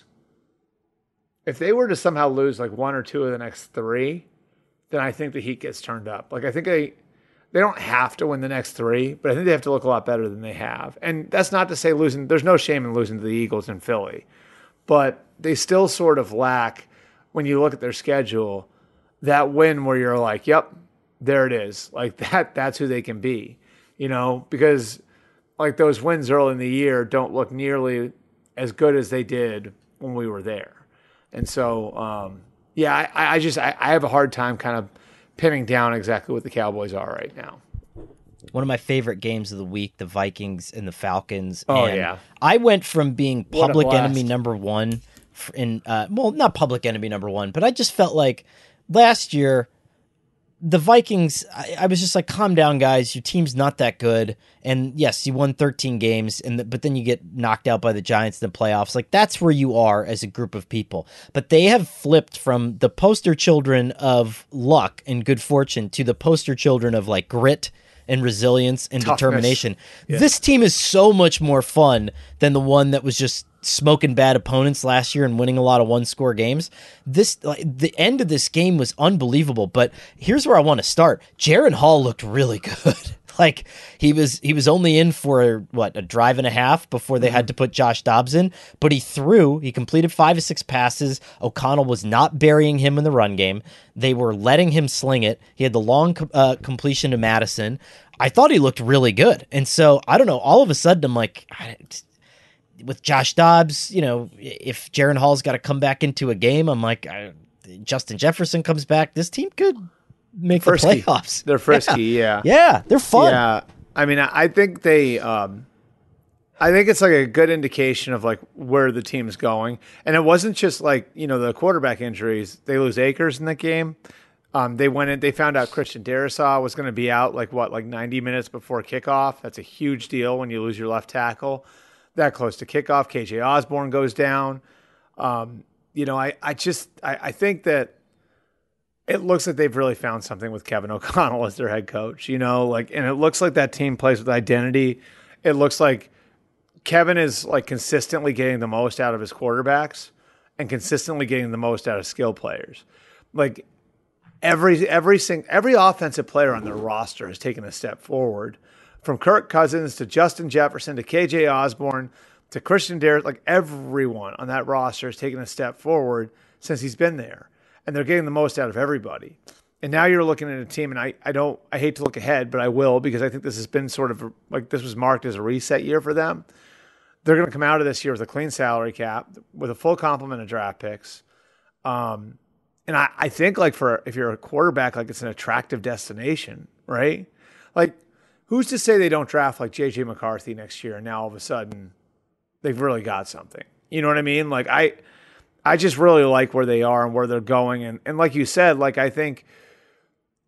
if they were to somehow lose like one or two of the next three, then I think the heat gets turned up. Like, I think they, they don't have to win the next three, but I think they have to look a lot better than they have. And that's not to say losing, there's no shame in losing to the Eagles in Philly, but they still sort of lack, when you look at their schedule, that win where you're like, yep, there it is. Like that, that's who they can be, you know, because like those wins early in the year don't look nearly as good as they did when we were there. And so, um, yeah, I, I just, I, I have a hard time kind of pinning down exactly what the Cowboys are right now. One of my favorite games of the week, the Vikings and the Falcons. Oh, and yeah. I went from being What a public blast. enemy number one f- in, uh, well, not public enemy number one, but I just felt like last year, the Vikings, I, I was just like, calm down, guys. Your team's not that good. And yes, you won thirteen games, and the, but then you get knocked out by the Giants in the playoffs. Like, that's where you are as a group of people. But they have flipped from the poster children of luck and good fortune to the poster children of like grit and resilience and Toughness. determination. Yeah. This team is so much more fun than the one that was just smoking bad opponents last year and winning a lot of one-score games. This like, the end of this game was unbelievable. But here's where I want to start. Jaron Hall looked really good. Like he was he was only in for what, a drive and a half before they had to put Josh Dobbs in, but he threw, he completed five or six passes. O'Connell was not burying him in the run game. They were letting him sling it. He had the long uh, completion to Madison. I thought he looked really good. And so, I don't know, all of a sudden I'm like, I, with Josh Dobbs, you know, if Jaron Hall's got to come back into a game, I'm like, I, Justin Jefferson comes back, this team could make Frisky. the playoffs. They're frisky, yeah. Yeah, they're fun. Yeah. I mean, I I think they, um, I think it's like a good indication of like where the team's going. And it wasn't just like, you know, the quarterback injuries. They lose Akers in that game. Um, they went in, they found out Christian Darrisaw was going to be out like what, like ninety minutes before kickoff. That's a huge deal when you lose your left tackle that close to kickoff. K J Osborne goes down. Um, you know, I, I just, I, I think that it looks like they've really found something with Kevin O'Connell as their head coach, you know, like, and it looks like that team plays with identity. It looks like Kevin is like consistently getting the most out of his quarterbacks and consistently getting the most out of skill players. Like every, every sing, every offensive player on their roster has taken a step forward, from Kirk Cousins to Justin Jefferson to K J Osborne to Christian Darrisaw. Like everyone on that roster has taken a step forward since he's been there. And they're getting the most out of everybody. And now you're looking at a team, and I, I don't, I hate to look ahead, but I will, because I think this has been sort of like, this was marked as a reset year for them. They're going to come out of this year with a clean salary cap, with a full complement of draft picks. Um, and I, I think like for, if you're a quarterback, like it's an attractive destination, right? Like who's to say they don't draft like J J McCarthy next year, and now all of a sudden they've really got something. You know what I mean? Like I, I just really like where they are and where they're going. And, and like you said, like I think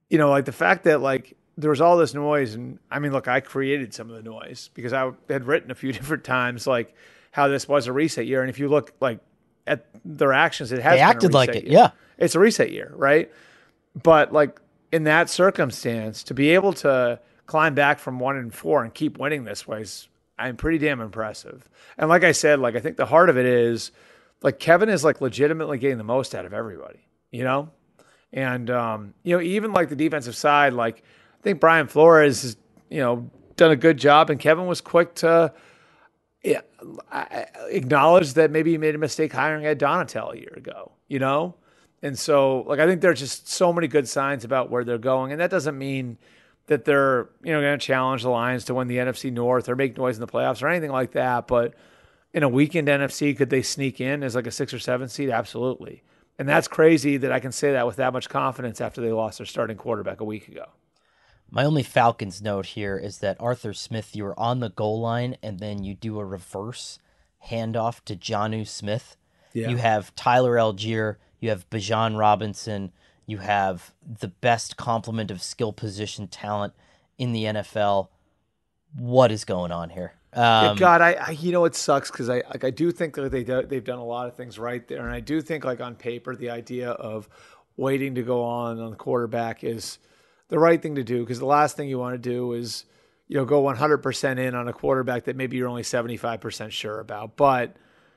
you know, like the fact that like there was all this noise, and I mean, look, I created some of the noise because I had written a few different times like how this was a reset year, and if you look like at their actions, it has They been a acted like reset it, year. yeah. It's a reset year, right? But like in that circumstance, to be able to climb back from one and four and keep winning this way is, I'm pretty damn impressive. And like I said, like I think the heart of it is like Kevin is like legitimately getting the most out of everybody, you know? And, um, you know, even like the defensive side, like I think Brian Flores has, you know, done a good job, and Kevin was quick to yeah, acknowledge that maybe he made a mistake hiring Ed Donatel a year ago, you know? And so, like, I think there's just so many good signs about where they're going. And that doesn't mean that they're, you know, going to challenge the Lions to win the N F C North or make noise in the playoffs or anything like that. But in a weakened N F C, could they sneak in as like a six or seven seed? Absolutely. And that's crazy that I can say that with that much confidence after they lost their starting quarterback a week ago. My only Falcons note here is that Arthur Smith, you were on the goal line and then you do a reverse handoff to Jonnu Smith. Yeah. You have Tyler Algier, you have Bijan Robinson, you have the best complement of skill position talent in the N F L. What is going on here? Um, yeah, God, I, I you know it sucks because I like I do think that they do, they've done a lot of things right there, and I do think like on paper the idea of waiting to go on on the quarterback is the right thing to do, because the last thing you want to do is, you know, go one hundred percent in on a quarterback that maybe you're only seventy-five percent sure about. But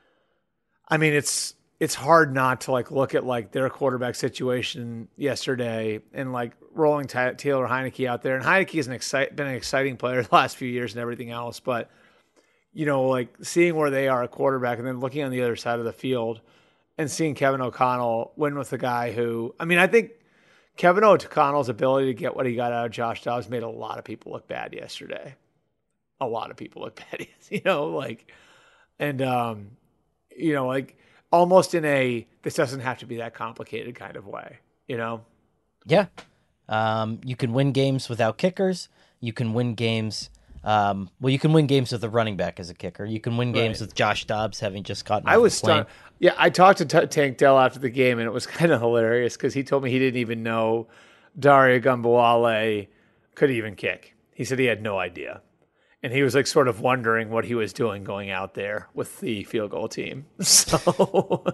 I mean, it's it's hard not to like look at like their quarterback situation yesterday and like rolling t- Taylor Heineke out there. And Heineke has an excite- been an exciting player the last few years and everything else. But, you know, like seeing where they are at quarterback and then looking on the other side of the field and seeing Kevin O'Connell win with a guy who, I mean, I think Kevin O'Connell's ability to get what he got out of Josh Dobbs made a lot of people look bad yesterday. A lot of people look bad, you know, like, and, um, you know, like almost in a, this doesn't have to be that complicated kind of way, you know? Yeah. Um, you can win games without kickers. You can win games. Um, well, you can win games with a running back as a kicker. You can win games Right. with Josh Dobbs having just gotten I off was the plane. stunned. Yeah, I talked to T- Tank Dell after the game, and it was kind of hilarious because he told me he didn't even know Daria Gumbuale could even kick. He said he had no idea. And he was like sort of wondering what he was doing going out there with the field goal team. So,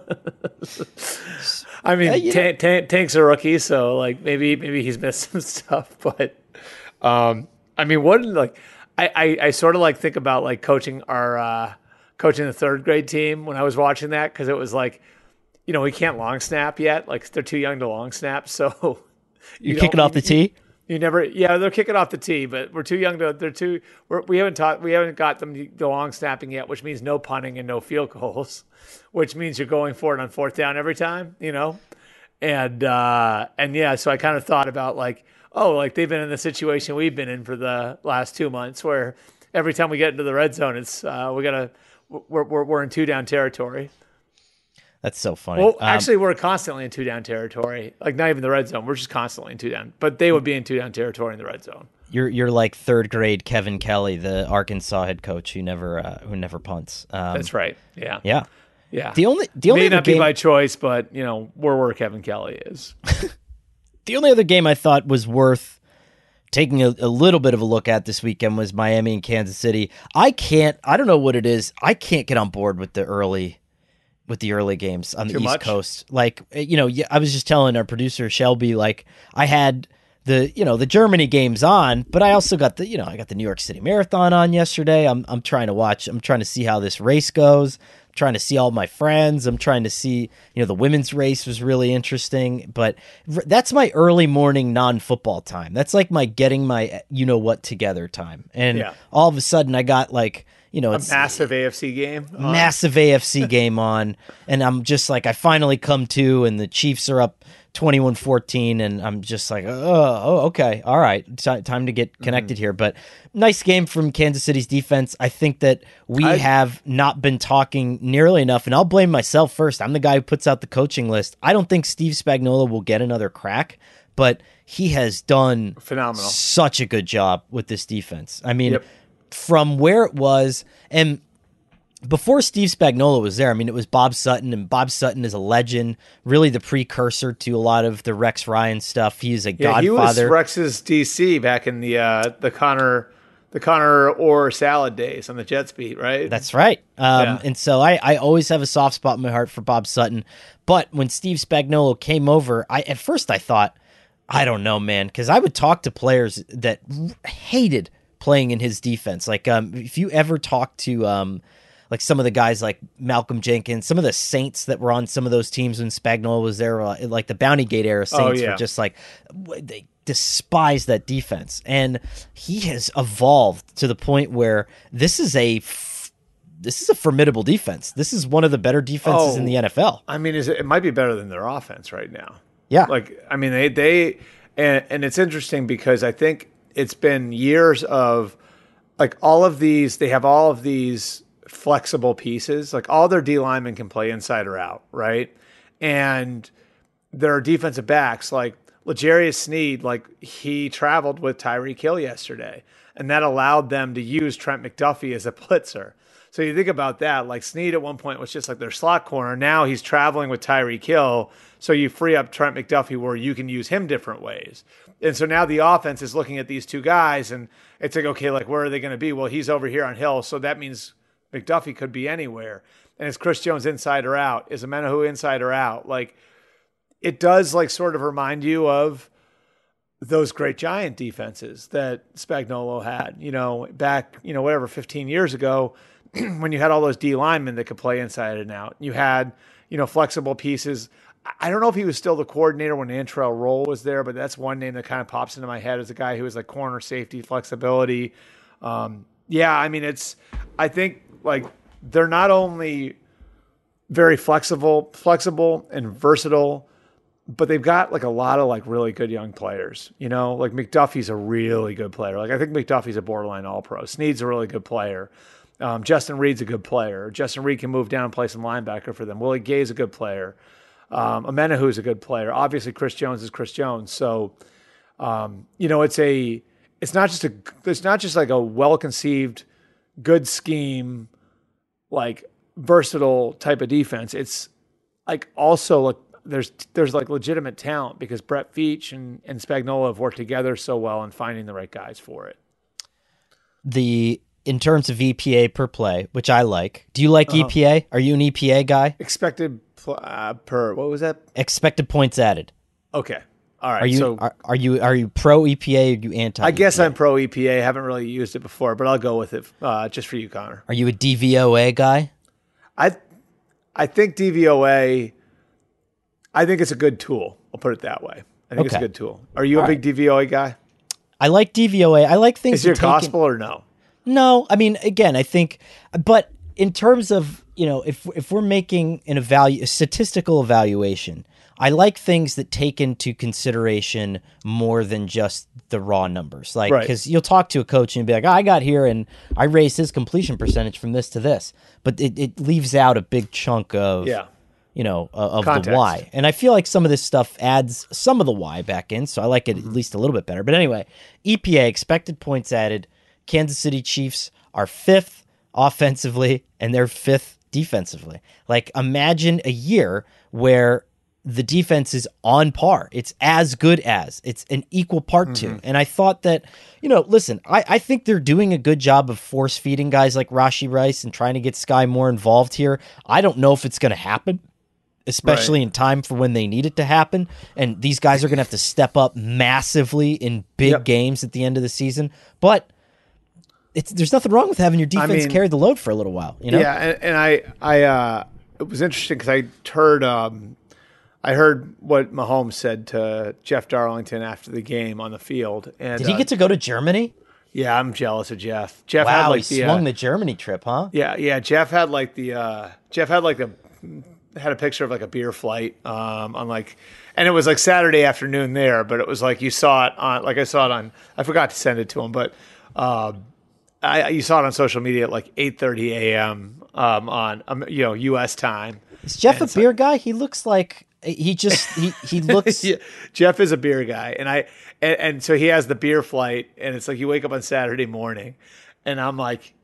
I mean, Yeah, you Ta- Ta- Tank's a rookie, so like maybe maybe he's missed some stuff. But um, I mean, what like I, I I sort of like think about like coaching our uh, coaching the third grade team when I was watching that, because it was like, you know, we can't long snap yet. Like they're too young to long snap, so You don't- kick it off the tee? You never, yeah, they're kicking off the tee, but we're too young to. They're too. We're, we haven't taught. We haven't got them the long snapping yet, which means no punting and no field goals, which means you're going for it on fourth down every time, you know. And uh, and yeah, so I kind of thought about like, oh, like they've been in the situation we've been in for the last two months, where every time we get into the red zone, it's uh, we gotta we're, we're we're in two down territory. That's so funny. Well, Um, actually, we're constantly in two down territory. Like not even the red zone. We're just constantly in two down. But they would be in two down territory in the red zone. You're you're like third grade Kevin Kelly, the Arkansas head coach who never uh, who never punts. Um, That's right. Yeah. Yeah. Yeah. The only the only May other not game, be by choice, but you know, we're where Kevin Kelly is. the only other game I thought was worth taking a, a little bit of a look at this weekend was Miami and Kansas City. I can't. I don't know what it is. I can't get on board with the early. with the early games on the Too East much? Coast. Like, you know, yeah, I was just telling our producer Shelby, like I had the, you know, the Germany games on, but I also got the, you know, I got the New York City Marathon on yesterday. I'm, I'm trying to watch, I'm trying to see how this race goes. I'm trying to see all my friends. I'm trying to see, you know, the women's race was really interesting, but r- that's my early morning non-football time. That's like my getting my, you know what, together time. And Yeah. all of a sudden I got like, you know, A it's massive A F C game. on. massive A F C game on, and I'm just like, I finally come to, and the Chiefs are up twenty-one fourteen, and I'm just like, oh, oh okay, all right, T- time to get connected Mm-hmm. here. But nice game from Kansas City's defense. I think that we I- have not been talking nearly enough, and I'll blame myself first. I'm the guy who puts out the coaching list. I don't think Steve Spagnuolo will get another crack, but he has done Phenomenal. such a good job with this defense. I mean, Yep. from where it was, and before Steve Spagnuolo was there, I mean, it was Bob Sutton, and Bob Sutton is a legend, really the precursor to a lot of the Rex Ryan stuff. He is a Yeah, he was godfather. Rex's D C back in the uh, the Connor the Connor Orr salad days on the Jets beat, right? That's right. Um, Yeah. And so I, I always have a soft spot in my heart for Bob Sutton. But when Steve Spagnuolo came over, I at first I thought, I don't know, man, because I would talk to players that hated playing in his defense. Like um, if you ever talk to um, like some of the guys like Malcolm Jenkins, some of the Saints that were on some of those teams when Spagnuolo was there, uh, like the Bounty Gate era Saints Oh, yeah. were just like, they despise that defense. And he has evolved to the point where this is a f- this is a formidable defense. This is one of the better defenses Oh. in the N F L. I mean, is it, it might be better than their offense right now. Yeah. Like, I mean, they, they and, and it's interesting because I think it's been years of like all of these, they have all of these flexible pieces. Like all their D linemen can play inside or out, right? And their defensive backs, like L'Jarius Sneed, like he traveled with Tyreek Hill yesterday, and that allowed them to use Trent McDuffie as a blitzer. So you think about that, like Sneed at one point was just like their slot corner. Now he's traveling with Tyreek Hill, so you free up Trent McDuffie where you can use him different ways. And so now the offense is looking at these two guys, and it's like, okay, like where are they going to be? Well, he's over here on Hill, so that means McDuffie could be anywhere. And is Chris Jones inside or out? Is Amenahu inside or out? Like, it does like sort of remind you of those great Giant defenses that Spagnuolo had, you know, back, you know, whatever, fifteen years ago, when you had all those D linemen that could play inside and out. You had, you know, flexible pieces. I don't know if he was still the coordinator when Antrell Roll was there, but that's one name that kind of pops into my head as a guy who was like corner safety flexibility. Um, yeah, I mean, it's, I think like they're not only very flexible, flexible and versatile, but they've got like a lot of like really good young players, you know, like McDuffie's a really good player. Like I think McDuffie's a borderline all pro. Sneed's a really good player. Um, Justin Reed's a good player. Justin Reed can move down and play some linebacker for them. Willie Gay's a good player. Um, Amenahu's a good player. Obviously Chris Jones is Chris Jones. So, um, you know, it's a, it's not just a, it's not just like a well-conceived, good scheme, like versatile type of defense. It's like also like, there's there's like legitimate talent because Brett Veach and, and Spagnuolo have worked together so well in finding the right guys for it. The in terms of E P A per play, which I like. Do you like Uh-huh. E P A? Are you an E P A guy? Expected uh, per, what was that? Expected points added. Okay. All right. Are you so are, are you are you pro E P A or are you anti? I guess I'm pro E P A. Haven't really used it before, but I'll go with it uh, just for you, Connor. Are you a D V O A guy? I I think D V O A, I think it's a good tool. I'll put it that way. I think it's a Okay. good tool. Are you All a big right. D V O A guy? I like D V O A. I like things. Is your to take in- gospel or no? No, I mean, again, I think, but in terms of, you know, if if we're making an evalu- a statistical evaluation, I like things that take into consideration more than just the raw numbers. Like, Right. because you'll talk to a coach and be like, oh, I got here and I raised his completion percentage from this to this, but it, it leaves out a big chunk of, Yeah. you know, uh, of the Context. why. And I feel like some of this stuff adds some of the why back in, so I like it Mm-hmm. at least a little bit better. But anyway, E P A, expected points added. Kansas City Chiefs are fifth offensively and they're fifth defensively. Like, imagine a year where the defense is on par. It's as good as. It's an equal part to. And I thought that, you know, listen, I, I think they're doing a good job of force feeding guys like Rashi Rice and trying to get Sky more involved here. I don't know if it's going to happen, especially Right. in time for when they need it to happen. And these guys are going to have to step up massively in big Yep. games at the end of the season. But it's there's nothing wrong with having your defense mean- carry the load for a little while. You know? Yeah, and, and I, I, uh, it was interesting because I heard, um, I heard what Mahomes said to Jeff Darlington after the game on the field. And Did he uh, get to go to Germany? Yeah, I'm jealous of Jeff. Jeff had Wow, like he the swung uh, the Germany trip, huh? yeah, yeah. Jeff had like the uh, Jeff had like the had a picture of like a beer flight um, on like, and it was like Saturday afternoon there, but it was like you saw it on like I saw it on. I forgot to send it to him, but. Um, I, you saw it on social media at like eight thirty a.m. Um, on um, you know U S time. Is Jeff And a beer guy? He looks like he just he he looks. Yeah, Jeff is a beer guy, and I and, and so he has the beer flight, and it's like you wake up on Saturday morning, and I'm like,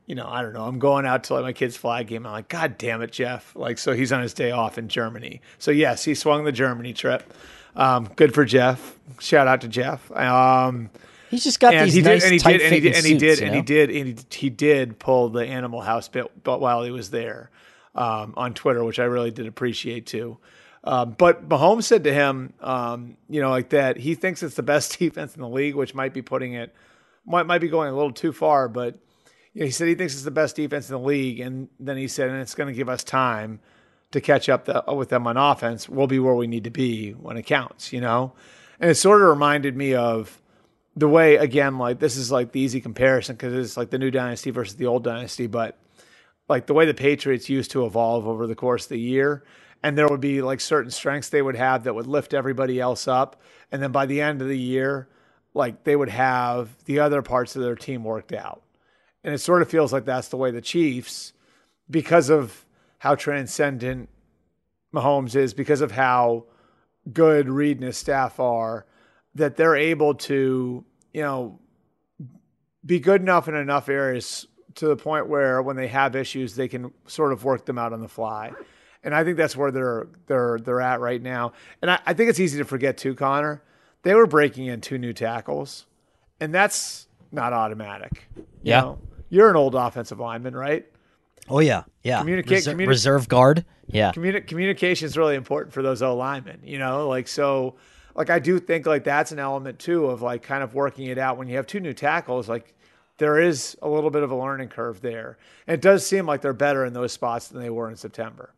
you know, I don't know, I'm going out to like my kid's flag game. I'm like, God damn it, Jeff. Like, so he's on his day off in Germany. So yes, he swung the Germany trip. Um, good for Jeff. Shout out to Jeff. Um, He's just got and these he nice did, and he tight did, and he did, and he suits, did, you and know? he did, and he, he did pull the Animal House bit, but while he was there um, on Twitter, which I really did appreciate too. Um, but Mahomes said to him, um, you know, like that he thinks it's the best defense in the league, which might be putting it, might might be going a little too far. But you know, he said he thinks it's the best defense in the league, and then he said, and it's going to give us time to catch up the, with them on offense. We'll be where we need to be when it counts, you know. And it sort of reminded me of the way, again, like this is like the easy comparison because it's like the new dynasty versus the old dynasty, but like the way the Patriots used to evolve over the course of the year, and there would be like certain strengths they would have that would lift everybody else up. And then by the end of the year, like they would have the other parts of their team worked out. And it sort of feels like that's the way the Chiefs, because of how transcendent Mahomes is, because of how good Reid and his staff are, that they're able to, you know, be good enough in enough areas to the point where when they have issues, they can sort of work them out on the fly. And I think that's where they're they're they're at right now. And I, I think it's easy to forget too, Connor. They were breaking in two new tackles, and that's not automatic. You Yeah. know? You're an old offensive lineman, right? Oh yeah, yeah. Communicate- Reser- communi- reserve guard. Yeah. Communi- communication is really important for those O linemen, you know, like, so like, I do think like that's an element too, of like kind of working it out when you have two new tackles, like there is a little bit of a learning curve there. And it does seem like they're better in those spots than they were in September.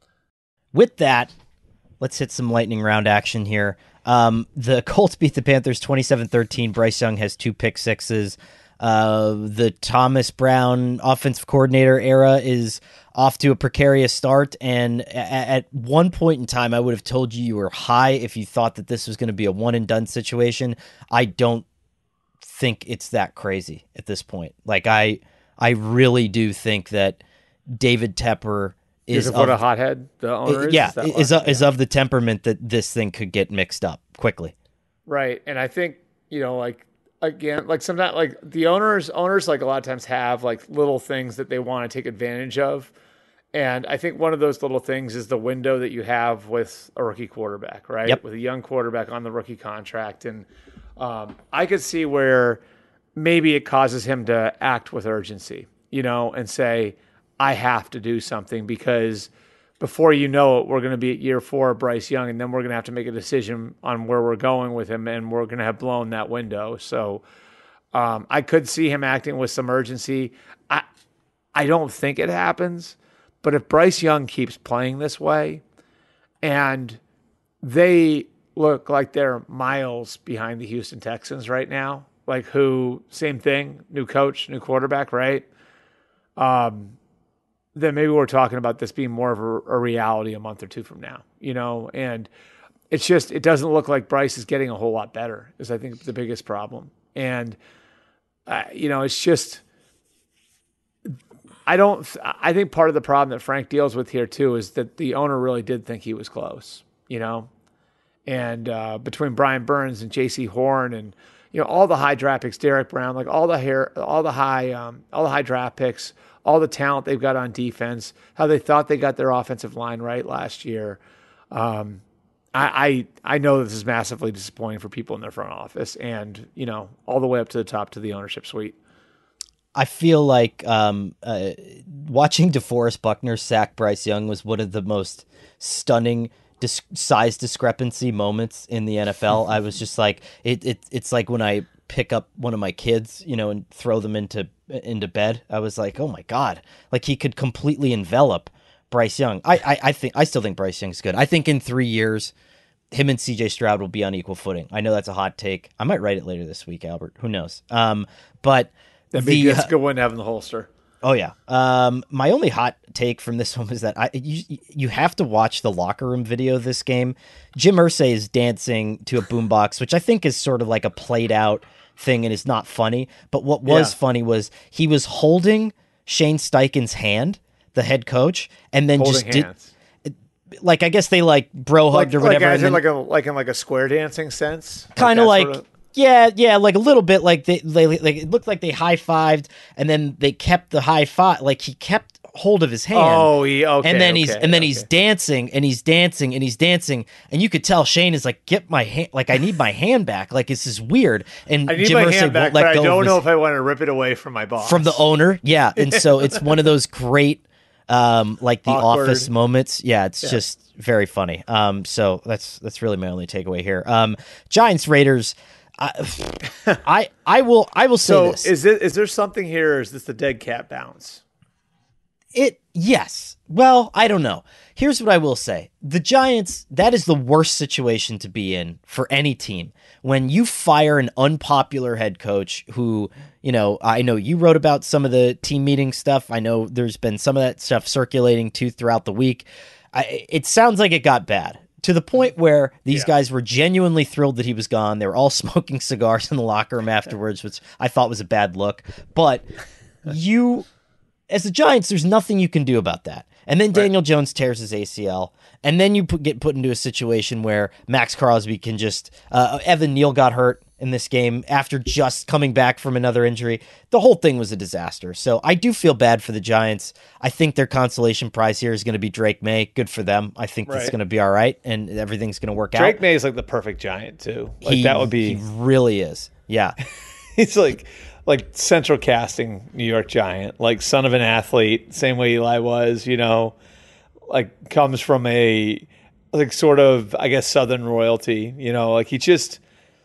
With that, let's hit some lightning round action here. Um, the Colts beat the Panthers twenty-seven thirteen. Bryce Young has two pick sixes. Uh, the Thomas Brown offensive coordinator era is off to a precarious start. And a- at one point in time, I would have told you you were high if you thought that this was going to be a one and done situation. I don't think it's that crazy at this point. Like I, I really do think that David Tepper is Is what of, a hothead the owner is? yeah, Is that is, why? of, is of the temperament that this thing could get mixed up quickly. Right. And I think, you know, like, again, like sometimes like the owners, owners like a lot of times have like little things that they want to take advantage of. And I think one of those little things is the window that you have with a rookie quarterback, right? Yep. With a young quarterback on the rookie contract. And um, I could see where maybe it causes him to act with urgency, you know, and say, I have to do something, because before you know it, we're going to be at year four of Bryce Young, and then we're going to have to make a decision on where we're going with him, and we're going to have blown that window. So um, I could see him acting with some urgency. I I don't think it happens, but if Bryce Young keeps playing this way, and they look like they're miles behind the Houston Texans right now, like who, same thing, new coach, new quarterback, right? Um. Then maybe we're talking about this being more of a, a reality a month or two from now, you know, and it's just, it doesn't look like Bryce is getting a whole lot better is I think the biggest problem. And, uh, you know, it's just, I don't, I think part of the problem that Frank deals with here too is that the owner really did think he was close, you know, and uh, between Brian Burns and J C Horn and, you know, all the high draft picks, Derek Brown, like all the hair, all the high, um, all the high draft picks, all the talent they've got on defense, how they thought they got their offensive line right last year. Um, I, I I know this is massively disappointing for people in their front office, and you know, all the way up to the top to the ownership suite. I feel like um, uh, watching DeForest Buckner sack Bryce Young was one of the most stunning dis- size discrepancy moments in the N F L. I was just like, it, it it's like when I pick up one of my kids, you know, and throw them into into bed. I was like, oh my God, like he could completely envelop Bryce Young. I, I, I think I still think Bryce Young's good. I think in three years, him and C J Stroud will be on equal footing. I know that's a hot take. I might write it later this week, Albert. Who knows? Um, but That'd be the, that's a good one to have in the holster. Oh yeah. Um, my only hot take from this one was that I you, you have to watch the locker room video of this game. Jim Irsay is dancing to a boombox, which I think is sort of like a played out thing and is not funny. But what was Yeah. funny was he was holding Shane Steichen's hand, the head coach, and then Holding just hands. did like I guess they like bro hugged Like, or whatever. like, and as in then- like a like in like a square dancing sense, kind of that like sort of- yeah, yeah, yeah, like a little bit. Like they, they like it looked like they high fived, and then they kept the high five. Like he kept hold of his hand. Oh, he okay. And then he's okay, and then okay. he's dancing and he's dancing and he's dancing, and you could tell Shane is like, get my hand, like I need my hand back. Like this is weird. And I need Jim my Irsay hand back, won't let but I go don't of know his, if I want to rip it away from my boss. from the owner. Yeah, and so it's one of those great, um, like the Awkward. Office moments. Yeah, it's Yeah. just very funny. Um, so that's that's really my only takeaway here. Um, Giants Raiders. I, I I will I will say So this. is it is there something here? Or is this the dead cat bounce? It yes. Well, I don't know. Here's what I will say. The Giants, that is the worst situation to be in for any team. When you fire an unpopular head coach who, you know, I know you wrote about some of the team meeting stuff. I know there's been some of that stuff circulating too throughout the week. I, it sounds like it got bad to the point where these Yeah. guys were genuinely thrilled that he was gone. They were all smoking cigars in the locker room afterwards, which I thought was a bad look. But you... As the Giants, there's nothing you can do about that. And then Daniel Jones tears his A C L. And then you put, get put into a situation where Max Crosby can just... Uh, Evan Neal got hurt in this game after just coming back from another injury. The whole thing was a disaster. So I do feel bad for the Giants. I think their consolation prize here is going to be Drake May. Good for them. I think that's Right. going to be all right, and everything's going to work Drake out. May is like the perfect Giant too. Like He- that would be. He really is. Yeah. He's like like central casting New York Giant, like son of an athlete, same way Eli was. You know, like comes from a like sort of I guess Southern royalty. You know, like he just.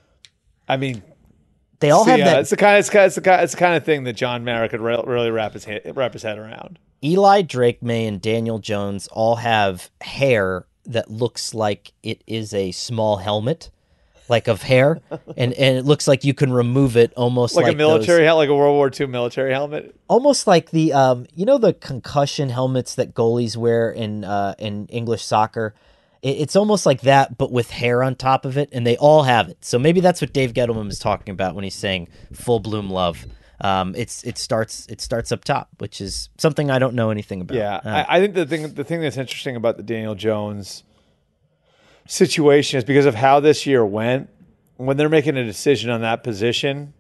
I mean, They all have yeah, that. it's the kind, of, it's, kind of, it's the kind, it's the kind of thing that John Mara could re- really wrap his head, wrap his head around. Eli, Drake May, and Daniel Jones all have hair that looks like it is a small helmet, like of hair, and, and it looks like you can remove it almost Like, like a military, those, hel- like a World War Two military helmet. almost like the um, you know the concussion helmets that goalies wear in uh, in English soccer. It, it's almost like that, but with hair on top of it, and they all have it. So maybe that's what Dave Gettleman is talking about when he's saying full bloom love. Um, it's it starts it starts up top, which is something I don't know anything about. Yeah, Uh, I, I think the thing the thing that's interesting about the Daniel Jones situation is because of how this year went. When they're making a decision on that position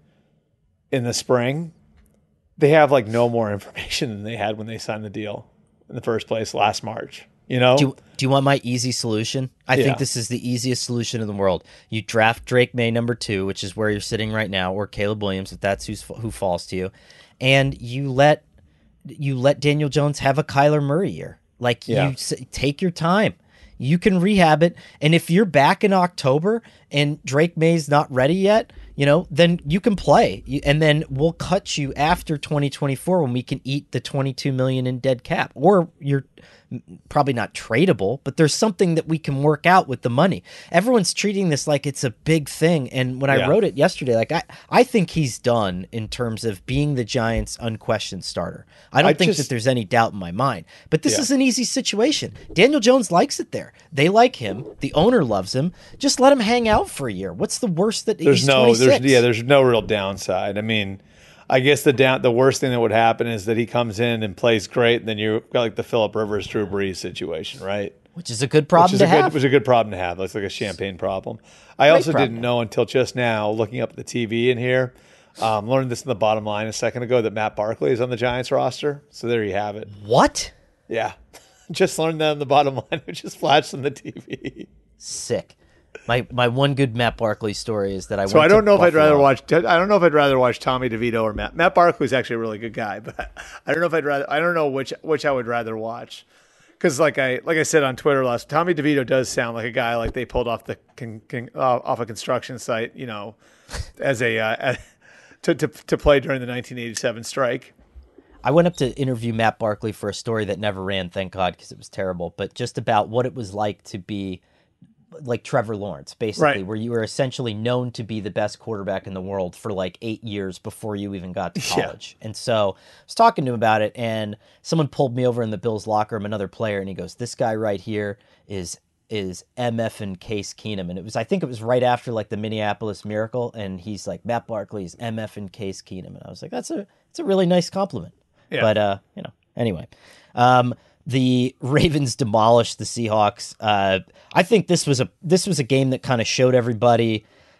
in the spring, they have like no more information than they had when they signed the deal in the first place last March. You know, Do you, do you want my easy solution? I Yeah. think this is the easiest solution in the world. You draft Drake May number two, which is where you're sitting right now, or Caleb Williams, if that's who's, who falls to you, and you let you let Daniel Jones have a Kyler Murray year. Like Yeah. you s- take your time. You can rehab it, and if you're back in October and Drake May's not ready yet, you know, then you can play, You- and then we'll cut you after twenty twenty-four when we can eat the twenty-two million in dead cap, or you're probably not tradable, but there's something that we can work out with the money. Everyone's treating this like it's a big thing, and when I Yeah. wrote it yesterday, like I, I think he's done in terms of being the Giants' unquestioned starter. I don't I think just- that there's any doubt in my mind. But this Yeah. is an easy situation. Daniel Jones likes it there. They like him. The owner loves him. Just let him hang out for a year. What's the worst that there's he's no, twenty-six? there's yeah, there's no real downside. I mean, I guess the down, the worst thing that would happen is that he comes in and plays great, and then you got like the Phillip Rivers, Drew Brees situation, right? Which is a good problem Which is to a good, have. was a good problem to have. It's like a champagne problem. I also problem didn't to know until just now, looking up at the T V in here, um, learned this in the bottom line a second ago, that Matt Barkley is on the Giants roster. So there you have it. What? Yeah, just learned that on the bottom line, which just flashed on the T V. Sick. My my one good Matt Barkley story is that I So went I to don't know if I'd rather Buffalo. watch. I don't know if I'd rather watch Tommy DeVito or Matt. Matt Barkley's actually a really good guy, but I don't know if I'd rather. I don't know which which I would rather watch. Because like I like I said on Twitter last, Tommy DeVito does sound like a guy like they pulled off the con, con, uh, off a construction site, you know, as a uh, to, to to play during the nineteen eighty-seven strike. I went up to interview Matt Barkley for a story that never ran, thank God, because it was terrible, but just about what it was like to be like Trevor Lawrence, basically, Right. where you were essentially known to be the best quarterback in the world for like eight years before you even got to Yeah. college. And so I was talking to him about it, and someone pulled me over in the Bills locker room, another player, and he goes, "This guy right here is is M F and Case Keenum." And it was, I think it was right after like the Minneapolis Miracle, and he's like, "Matt Barkley is M F and Case Keenum." And I was like, that's a it's a really nice compliment. Yeah. But uh, you know, anyway. Um The Ravens demolished the Seahawks. Uh, I think this was a this was a game that kind of showed everybody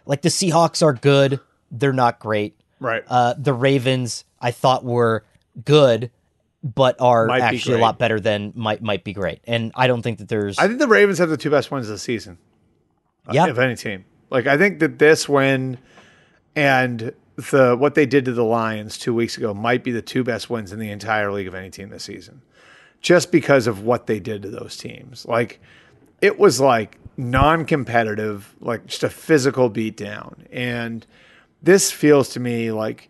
Like the Seahawks are good. They're not great. Right. Uh, the Ravens, I thought were good, but are Might be actually a great. lot better than might might be great. And I don't think that there's. I think the Ravens have the two best wins of the season. Yeah. Of any team. Like, I think that this win and the what they did to the Lions two weeks ago might be the two best wins in the entire league of any team this season. Just because of what they did to those teams. Like, it was like non-competitive, like just a physical beatdown. And this feels to me like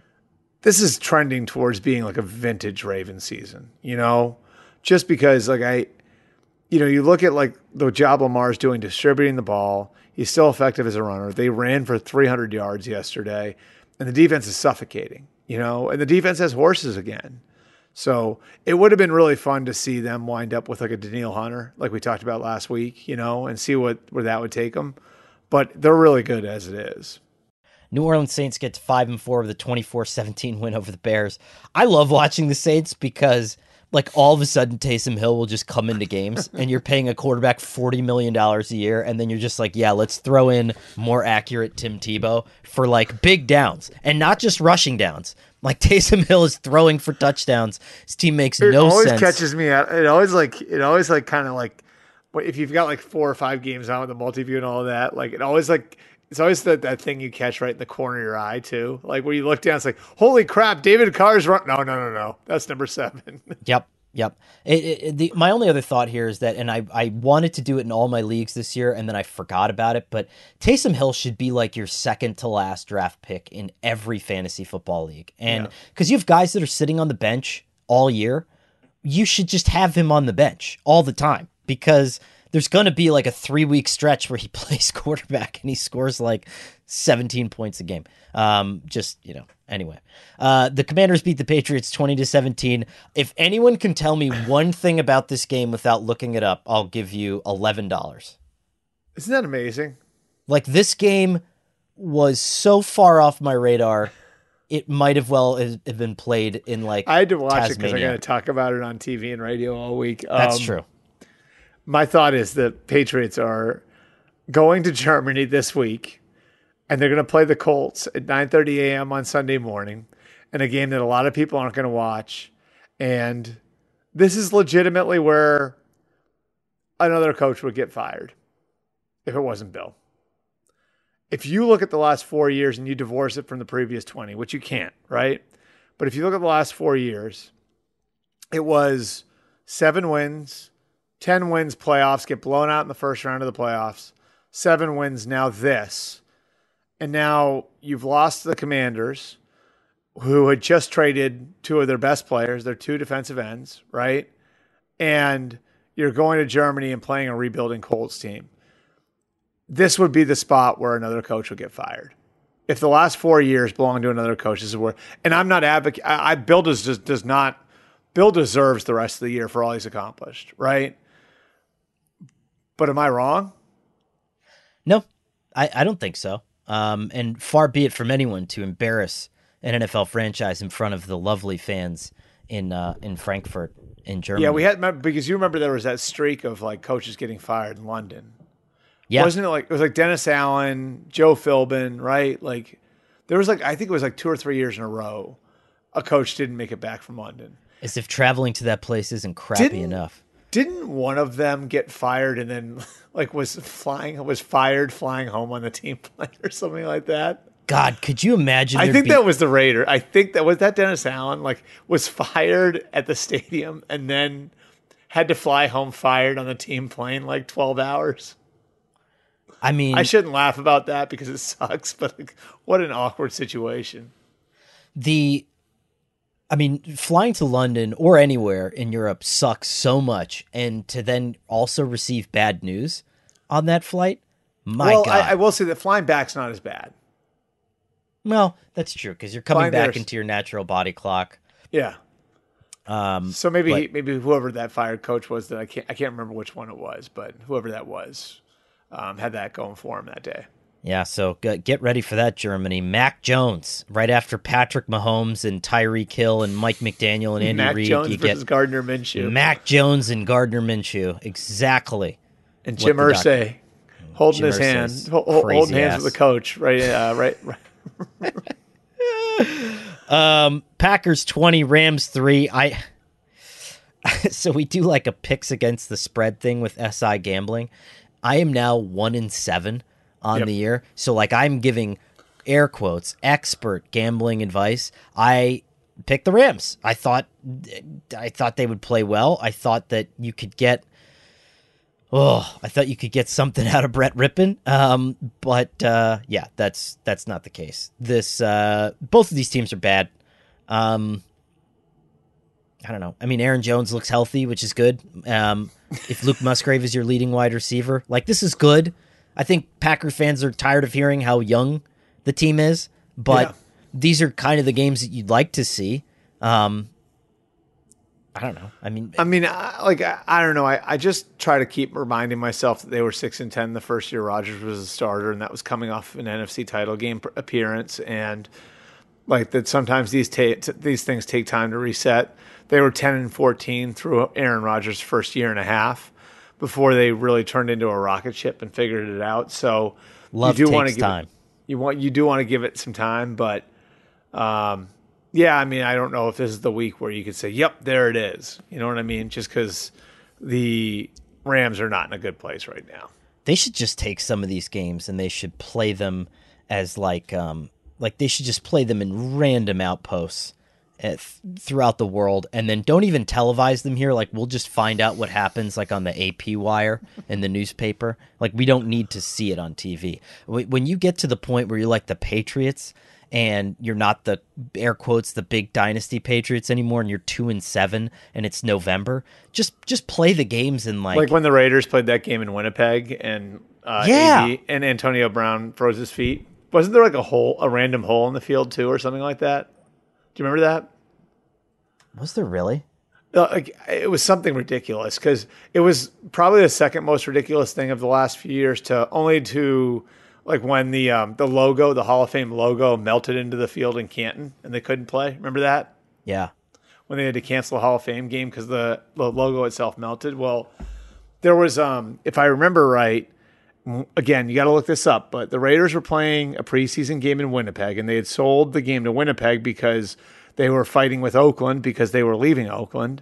this is trending towards being like a vintage Ravens season, you know? Just because, like, I, you know, you look at like the job Lamar's doing distributing the ball. He's still effective as a runner. They ran for three hundred yards yesterday, and the defense is suffocating, you know, and the defense has horses again. So it would have been really fun to see them wind up with like a Danielle Hunter, like we talked about last week, you know, and see what where that would take them. But they're really good as it is. New Orleans Saints get to five and four with a twenty-four seventeen win over the Bears. I love watching the Saints because, like, all of a sudden Taysom Hill will just come into games and you're paying a quarterback forty million dollars a year. And then you're just like, yeah, let's throw in more accurate Tim Tebow for like big downs and not just rushing downs. Like Taysom Hill is throwing for touchdowns. His team makes It no always sense. catches me out. It always like, it always like kind of like, if you've got like four or five games out with the multi-view and all of that, like it always like, it's always that, that thing you catch right in the corner of your eye too. Like where you look down, it's like, holy crap, David Carr's run. No, no, no, no. That's number seven. Yep. Yep. It, it, the, my only other thought here is that, and I, I wanted to do it in all my leagues this year, and then I forgot about it, but Taysom Hill should be like your second to last draft pick in every fantasy football league. And because you have guys that are sitting on the bench all year, you should just have him on the bench all the time because there's going to be like a three week stretch where he plays quarterback and he scores like seventeen points a game. Um, just, you know, anyway, uh, the Commanders beat the Patriots twenty to seventeen. If anyone can tell me one thing about this game without looking it up, I'll give you eleven dollars. Isn't that amazing? Like this game was so far off my radar. It might have well have been played in like I had to watch it because I Tasmania. got to talk about it on T V and radio all week. That's Um, true. My thought is the Patriots are going to Germany this week, and they're going to play the Colts at nine thirty a.m. on Sunday morning, in a game that a lot of people aren't going to watch. And this is legitimately where another coach would get fired if it wasn't Bill. If you look at the last four years and you divorce it from the previous twenty, which you can't, right? But if you look at the last four years, it was seven wins, ten wins playoffs, get blown out in the first round of the playoffs, seven wins now this. And now you've lost the Commanders, who had just traded two of their best players, their two defensive ends, right? And you're going to Germany and playing a rebuilding Colts team. This would be the spot where another coach would get fired. If the last four years belong to another coach, this is where, and I'm not advocate. I, I Bill does, does does not. Bill deserves the rest of the year for all he's accomplished, right? But am I wrong? No, I, I don't think so. Um, and far be it from anyone to embarrass an N F L franchise in front of the lovely fans in uh, in Frankfurt in Germany. Yeah, we had because you remember there was that streak of like coaches getting fired in London. Yeah. Wasn't it like it was like Dennis Allen, Joe Philbin, right? Like there was like I think it was like two or three years in a row, a coach didn't make it back from London. As if traveling to that place isn't crappy Didn't- enough. Didn't one of them get fired and then like was flying was fired flying home on the team plane or something like that? God, could you imagine? I there'd think be- that was the Raider. I think that was that Dennis Allen like was fired at the stadium and then had to fly home fired on the team plane like twelve hours. I mean, I shouldn't laugh about that because it sucks, but like, what an awkward situation. the I mean, flying to London or anywhere in Europe sucks so much, and to then also receive bad news on that flight, my well, God. I, I will say that flying back's not as bad. well, that's true because you're coming Flying back there's- into your natural body clock. Yeah. Um, So maybe but- he, maybe whoever that fired coach was that I can't I can't remember which one it was, but whoever that was um, had that going for him that day. Yeah, so g- get ready for that, Germany. Mac Jones, right after Patrick Mahomes and Tyreek Hill and Mike McDaniel and Andy Mac Reid. Jones you versus get Gardner Minshew Mac Jones and Gardner Minshew. Exactly. and what Jim the doc- Irsay. holding Jim his hand, Irsay's ho- ho- crazy holding hands ass. with the coach, right? Uh, right, right. Um, Packers twenty, Rams three. I so we do like a picks against the spread thing with S I Gambling. I am now one in seven on Yep. the year. So like I'm giving air quotes expert gambling advice. I picked the Rams. I thought I thought they would play well. I thought that you could get Oh, I thought you could get something out of Brett Rippon, um, but uh, yeah, that's that's not the case. This uh, both of these teams are bad. Um, I don't know. I mean, Aaron Jones looks healthy, which is good. Um, if Luke Musgrave is your leading wide receiver, like this is good. I think Packer fans are tired of hearing how young the team is, but Yeah. these are kind of the games that you'd like to see. Um, I don't know. I mean, I mean, I, like I, I don't know. I, I just try to keep reminding myself that they were six and ten the first year Rodgers was a starter, and that was coming off an N F C title game pr- appearance, and like that sometimes these ta- t- these things take time to reset. They were ten and fourteen through Aaron Rodgers' first year and a half before they really turned into a rocket ship and figured it out. So love you do takes want to give time. It, you want you do want to give it some time, but. Um, Yeah, I mean, I don't know if this is the week where you could say, yep, there it is. You know what I mean? Just because the Rams are not in a good place right now. They should just take some of these games and they should play them as like, um, like they should just play them in random outposts at, throughout the world, and then don't even televise them here. Like we'll just find out what happens, like on the A P wire in the newspaper. Like we don't need to see it on T V. When you get to the point where you're like the Patriots, and you're not the air quotes the big dynasty Patriots anymore, and you're two and seven, and it's November. Just just play the games and like Like when the Raiders played that game in Winnipeg, and uh, Yeah. A D and Antonio Brown froze his feet. Wasn't there like a hole, a random hole in the field too, or something like that? Do you remember that? was there really? Uh, like, it was something ridiculous because it was probably the second most ridiculous thing of the last few years to only to. Like when the um, the logo, the Hall of Fame logo, melted into the field in Canton and they couldn't play. Remember that? Yeah. When they had to cancel a Hall of Fame game because the, the logo itself melted. Well, there was, um, if I remember right, again, you got to look this up, but the Raiders were playing a preseason game in Winnipeg, and they had sold the game to Winnipeg because they were fighting with Oakland because they were leaving Oakland.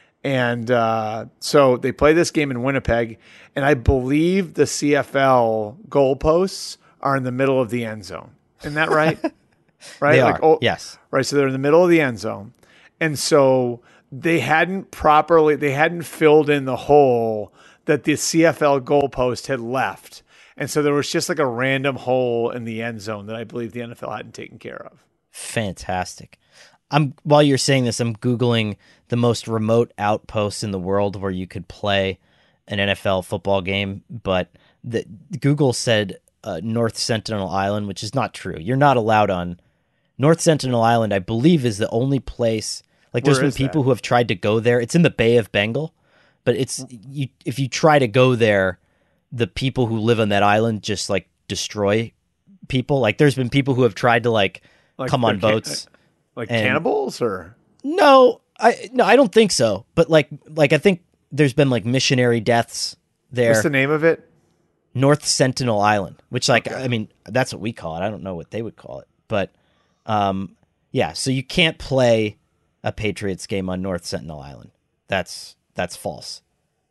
And uh, so they play this game in Winnipeg, and I believe the C F L goalposts are in the middle of the end zone. Isn't that right? Right? They like, are. oh, Yes. Right. So they're in the middle of the end zone. And so they hadn't properly, they hadn't filled in the hole that the C F L goalpost had left. And so there was just like a random hole in the end zone that I believe the N F L hadn't taken care of. Fantastic. I'm while you're saying this, I'm Googling the most remote outposts in the world where you could play an N F L football game, but the, Google said uh, North Sentinel Island, which is not true. You're not allowed on North Sentinel Island. I believe is the only place. Like there's Where been is people that? who have tried to go there. It's in the Bay of Bengal, but it's you. If you try to go there, the people who live on that island just like destroy people. Like there's been people who have tried to like, Like come on they're can- boats. Like And- cannibals or? No, I no, I don't think so. But like, like I think there's been like missionary deaths there. What's the name of it? North Sentinel Island, which like I mean that's what we call it. I don't know what they would call it, but um, yeah. So you can't play a Patriots game on North Sentinel Island. That's that's false.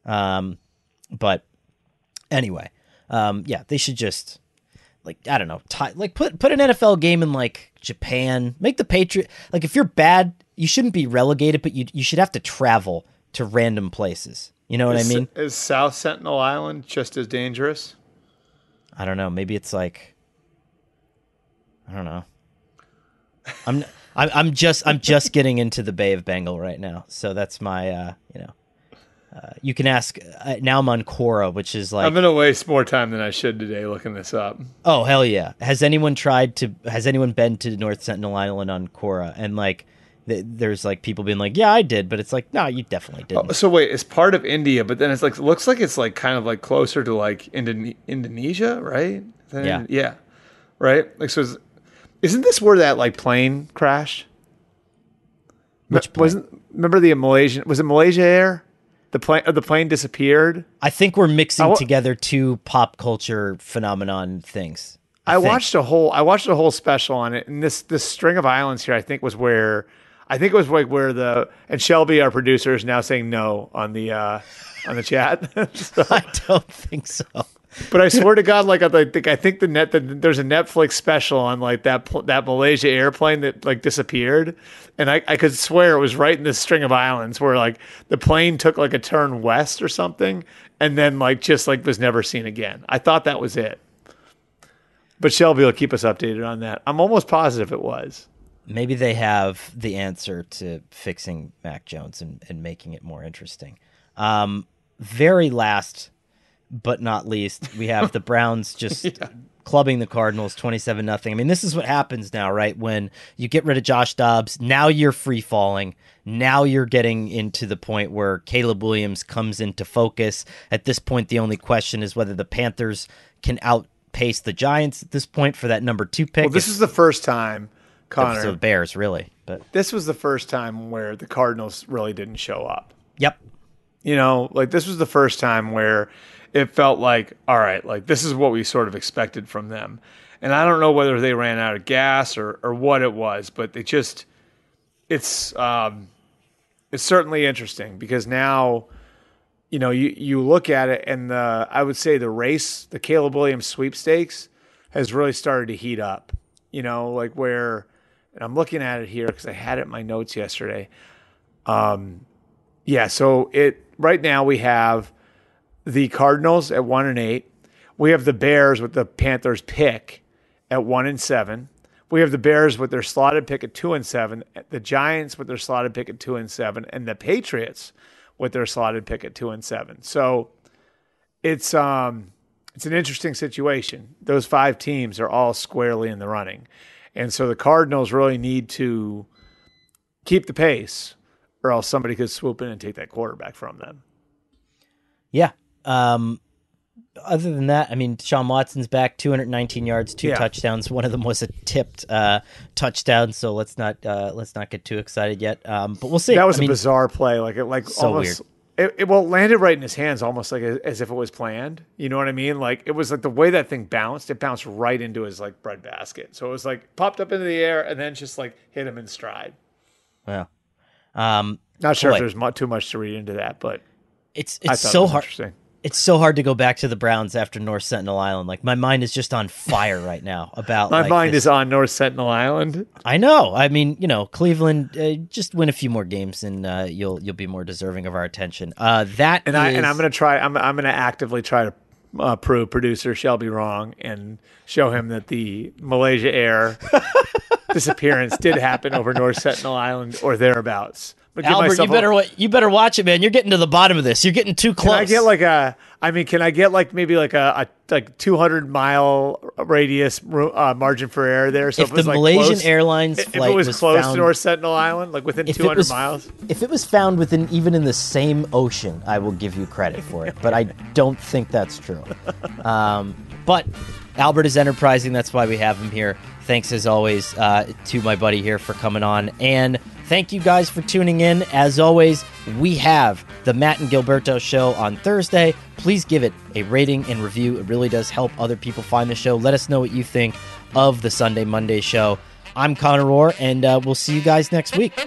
Um, but anyway, um, yeah, they should just like I don't know, tie, like put put an N F L game in like Japan. Make the Patriot like if you're bad, you shouldn't be relegated, but you you should have to travel to random places. You know what is, I mean? Is South Sentinel Island just as dangerous? I don't know. Maybe it's like I don't know. I'm I'm I'm just I'm just getting into the Bay of Bengal right now, so that's my uh, you know. Uh, you can ask. Uh, now I'm on Quora, which is like I'm going to waste more time than I should today looking this up. oh hell yeah! Has anyone tried to? Has anyone been to North Sentinel Island on Quora? And like, th- there's like people being like, yeah, I did, but it's like, no, you definitely didn't. Oh, so wait, it's part of India, but then it's like looks like it's like kind of like closer to like Indone- Indonesia, right? Then- Yeah. yeah, right. Like so, is, isn't this where that like plane crashed? Which Ma- wasn't remember the Malaysian? Was it Malaysia Air? The plane, the plane disappeared. I think we're mixing wa- together two pop culture phenomenon things. I, I think. watched a whole, I watched a whole special on it, and this this string of islands here, I think was where, I think it was like where the and Shelby, our producer, is now saying no on the uh, on the chat. So, I don't think so. but I swear to God, like I think I think the net the, there's a Netflix special on like that pl- that Malaysia airplane that like disappeared, and I, I could swear it was right in this string of islands where like the plane took like a turn west or something, and then like just like was never seen again. I thought that was it, but Shelby will keep us updated on that. I'm almost positive it was. Maybe they have the answer to fixing Mac Jones and, and making it more interesting. Um, very last but not least, we have the Browns just yeah. clubbing the Cardinals twenty-seven nothing. I mean, this is what happens now, right? When you get rid of Josh Dobbs, now you're free falling. Now you're getting into the point where Caleb Williams comes into focus. At this point, the only question is whether the Panthers can outpace the Giants at this point for that number two pick. Well, this is the first time, Connor. The Bears, really. But this was the first time where the Cardinals really didn't show up. Yep. You know, like this was the first time where it felt like, all right, like this is what we sort of expected from them. And I don't know whether they ran out of gas or, or what it was, but they just, it's, um, it's certainly interesting because now, you know, you, you look at it and the, I would say the race, the Caleb Williams sweepstakes has really started to heat up, you know, like where, and I'm looking at it here because I had it in my notes yesterday. Um, yeah. So it, right now we have the Cardinals at one and eight. We have the Bears with the Panthers pick at one and seven. We have the Bears with their slotted pick at two and seven. The Giants with their slotted pick at two and seven, and the Patriots with their slotted pick at two and seven. So it's um it's an interesting situation. Those five teams are all squarely in the running, and so the Cardinals really need to keep the pace, or else somebody could swoop in and take that quarterback from them. Yeah. Um, other than that, I mean, Deshaun Watson's back, two hundred nineteen yards, two yeah. touchdowns. One of them was a tipped uh, touchdown, so let's not uh, let's not get too excited yet. Um, but we'll see. That was I a mean, bizarre play, like it, like so almost. Weird. It, it well landed right in his hands, almost like a, as if it was planned. You know what I mean? Like it was like the way that thing bounced. It bounced right into his like bread basket. So it was like popped up into the air and then just like hit him in stride. Well, um, not sure boy, if there's mu- too much to read into that, but it's I it's thought so it was hard. Interesting. It's so hard to go back to the Browns after North Sentinel Island. Like my mind is just on fire right now about my like, mind this. is on North Sentinel Island. I know. I mean, you know, Cleveland, uh, just win a few more games and uh, you'll you'll be more deserving of our attention. Uh, that and is... I and I'm gonna try. I'm I'm gonna actively try to uh, prove producer Shelby wrong and show him that the Malaysia Air disappearance did happen over North Sentinel Island or thereabouts. But Albert, you better a, you better watch it, man. You're getting to the bottom of this. You're getting too close. Can I get like a? I mean, can I get like maybe like a, a like two hundred mile radius uh, margin for error there? So if, if it was the like Malaysian close, Airlines if flight it was, was close found, to North Sentinel Island, like within two hundred miles. If it was found within even in the same ocean, I will give you credit for it. But I don't think that's true. Um, but Albert is enterprising. That's why we have him here. Thanks as always uh, to my buddy here for coming on. And thank you guys for tuning in. As always, we have the Matt and Gilberto show on Thursday. Please give it a rating and review. It really does help other people find the show. Let us know what you think of the Sunday Monday show. I'm Connor Orr, and uh, we'll see you guys next week.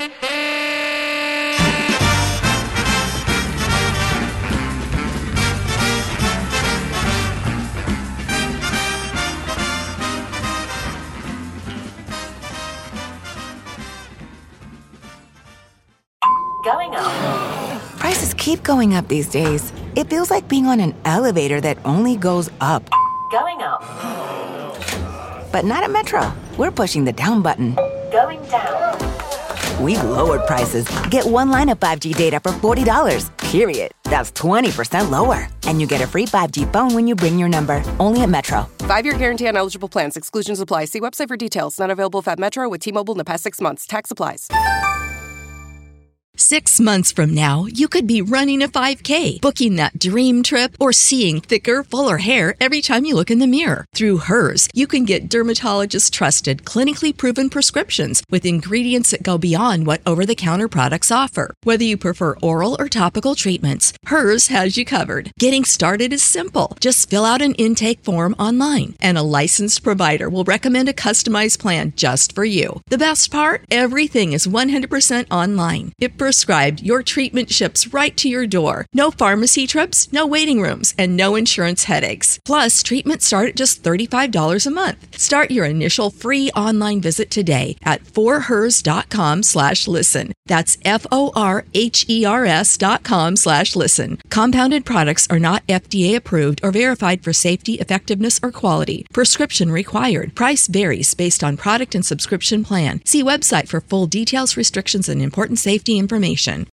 Going up. Prices keep going up these days. It feels like being on an elevator that only goes up. Going up. But not at Metro. We're pushing the down button. Going down. We've lowered prices. Get one line of five G data for forty dollars, period. That's twenty percent lower. And you get a free five G phone when you bring your number. Only at Metro. Five-year guarantee on eligible plans. Exclusions apply. See website for details. Not available if at Metro with T-Mobile in the past six months. Tax applies. Six months from now, you could be running a five K, booking that dream trip, or seeing thicker, fuller hair every time you look in the mirror. Through Hers, you can get dermatologist-trusted, clinically proven prescriptions with ingredients that go beyond what over-the-counter products offer. Whether you prefer oral or topical treatments, Hers has you covered. Getting started is simple. Just fill out an intake form online, and a licensed provider will recommend a customized plan just for you. The best part? Everything is one hundred percent online. If prescribed, your treatment ships right to your door. No pharmacy trips, no waiting rooms, and no insurance headaches. Plus, treatments start at just thirty-five dollars a month. Start your initial free online visit today at forhers.com slash listen. That's F-O-R-H-E-R-S dot com slash listen. Compounded products are not F D A approved or verified for safety, effectiveness, or quality. Prescription required. Price varies based on product and subscription plan. See website for full details, restrictions, and important safety information.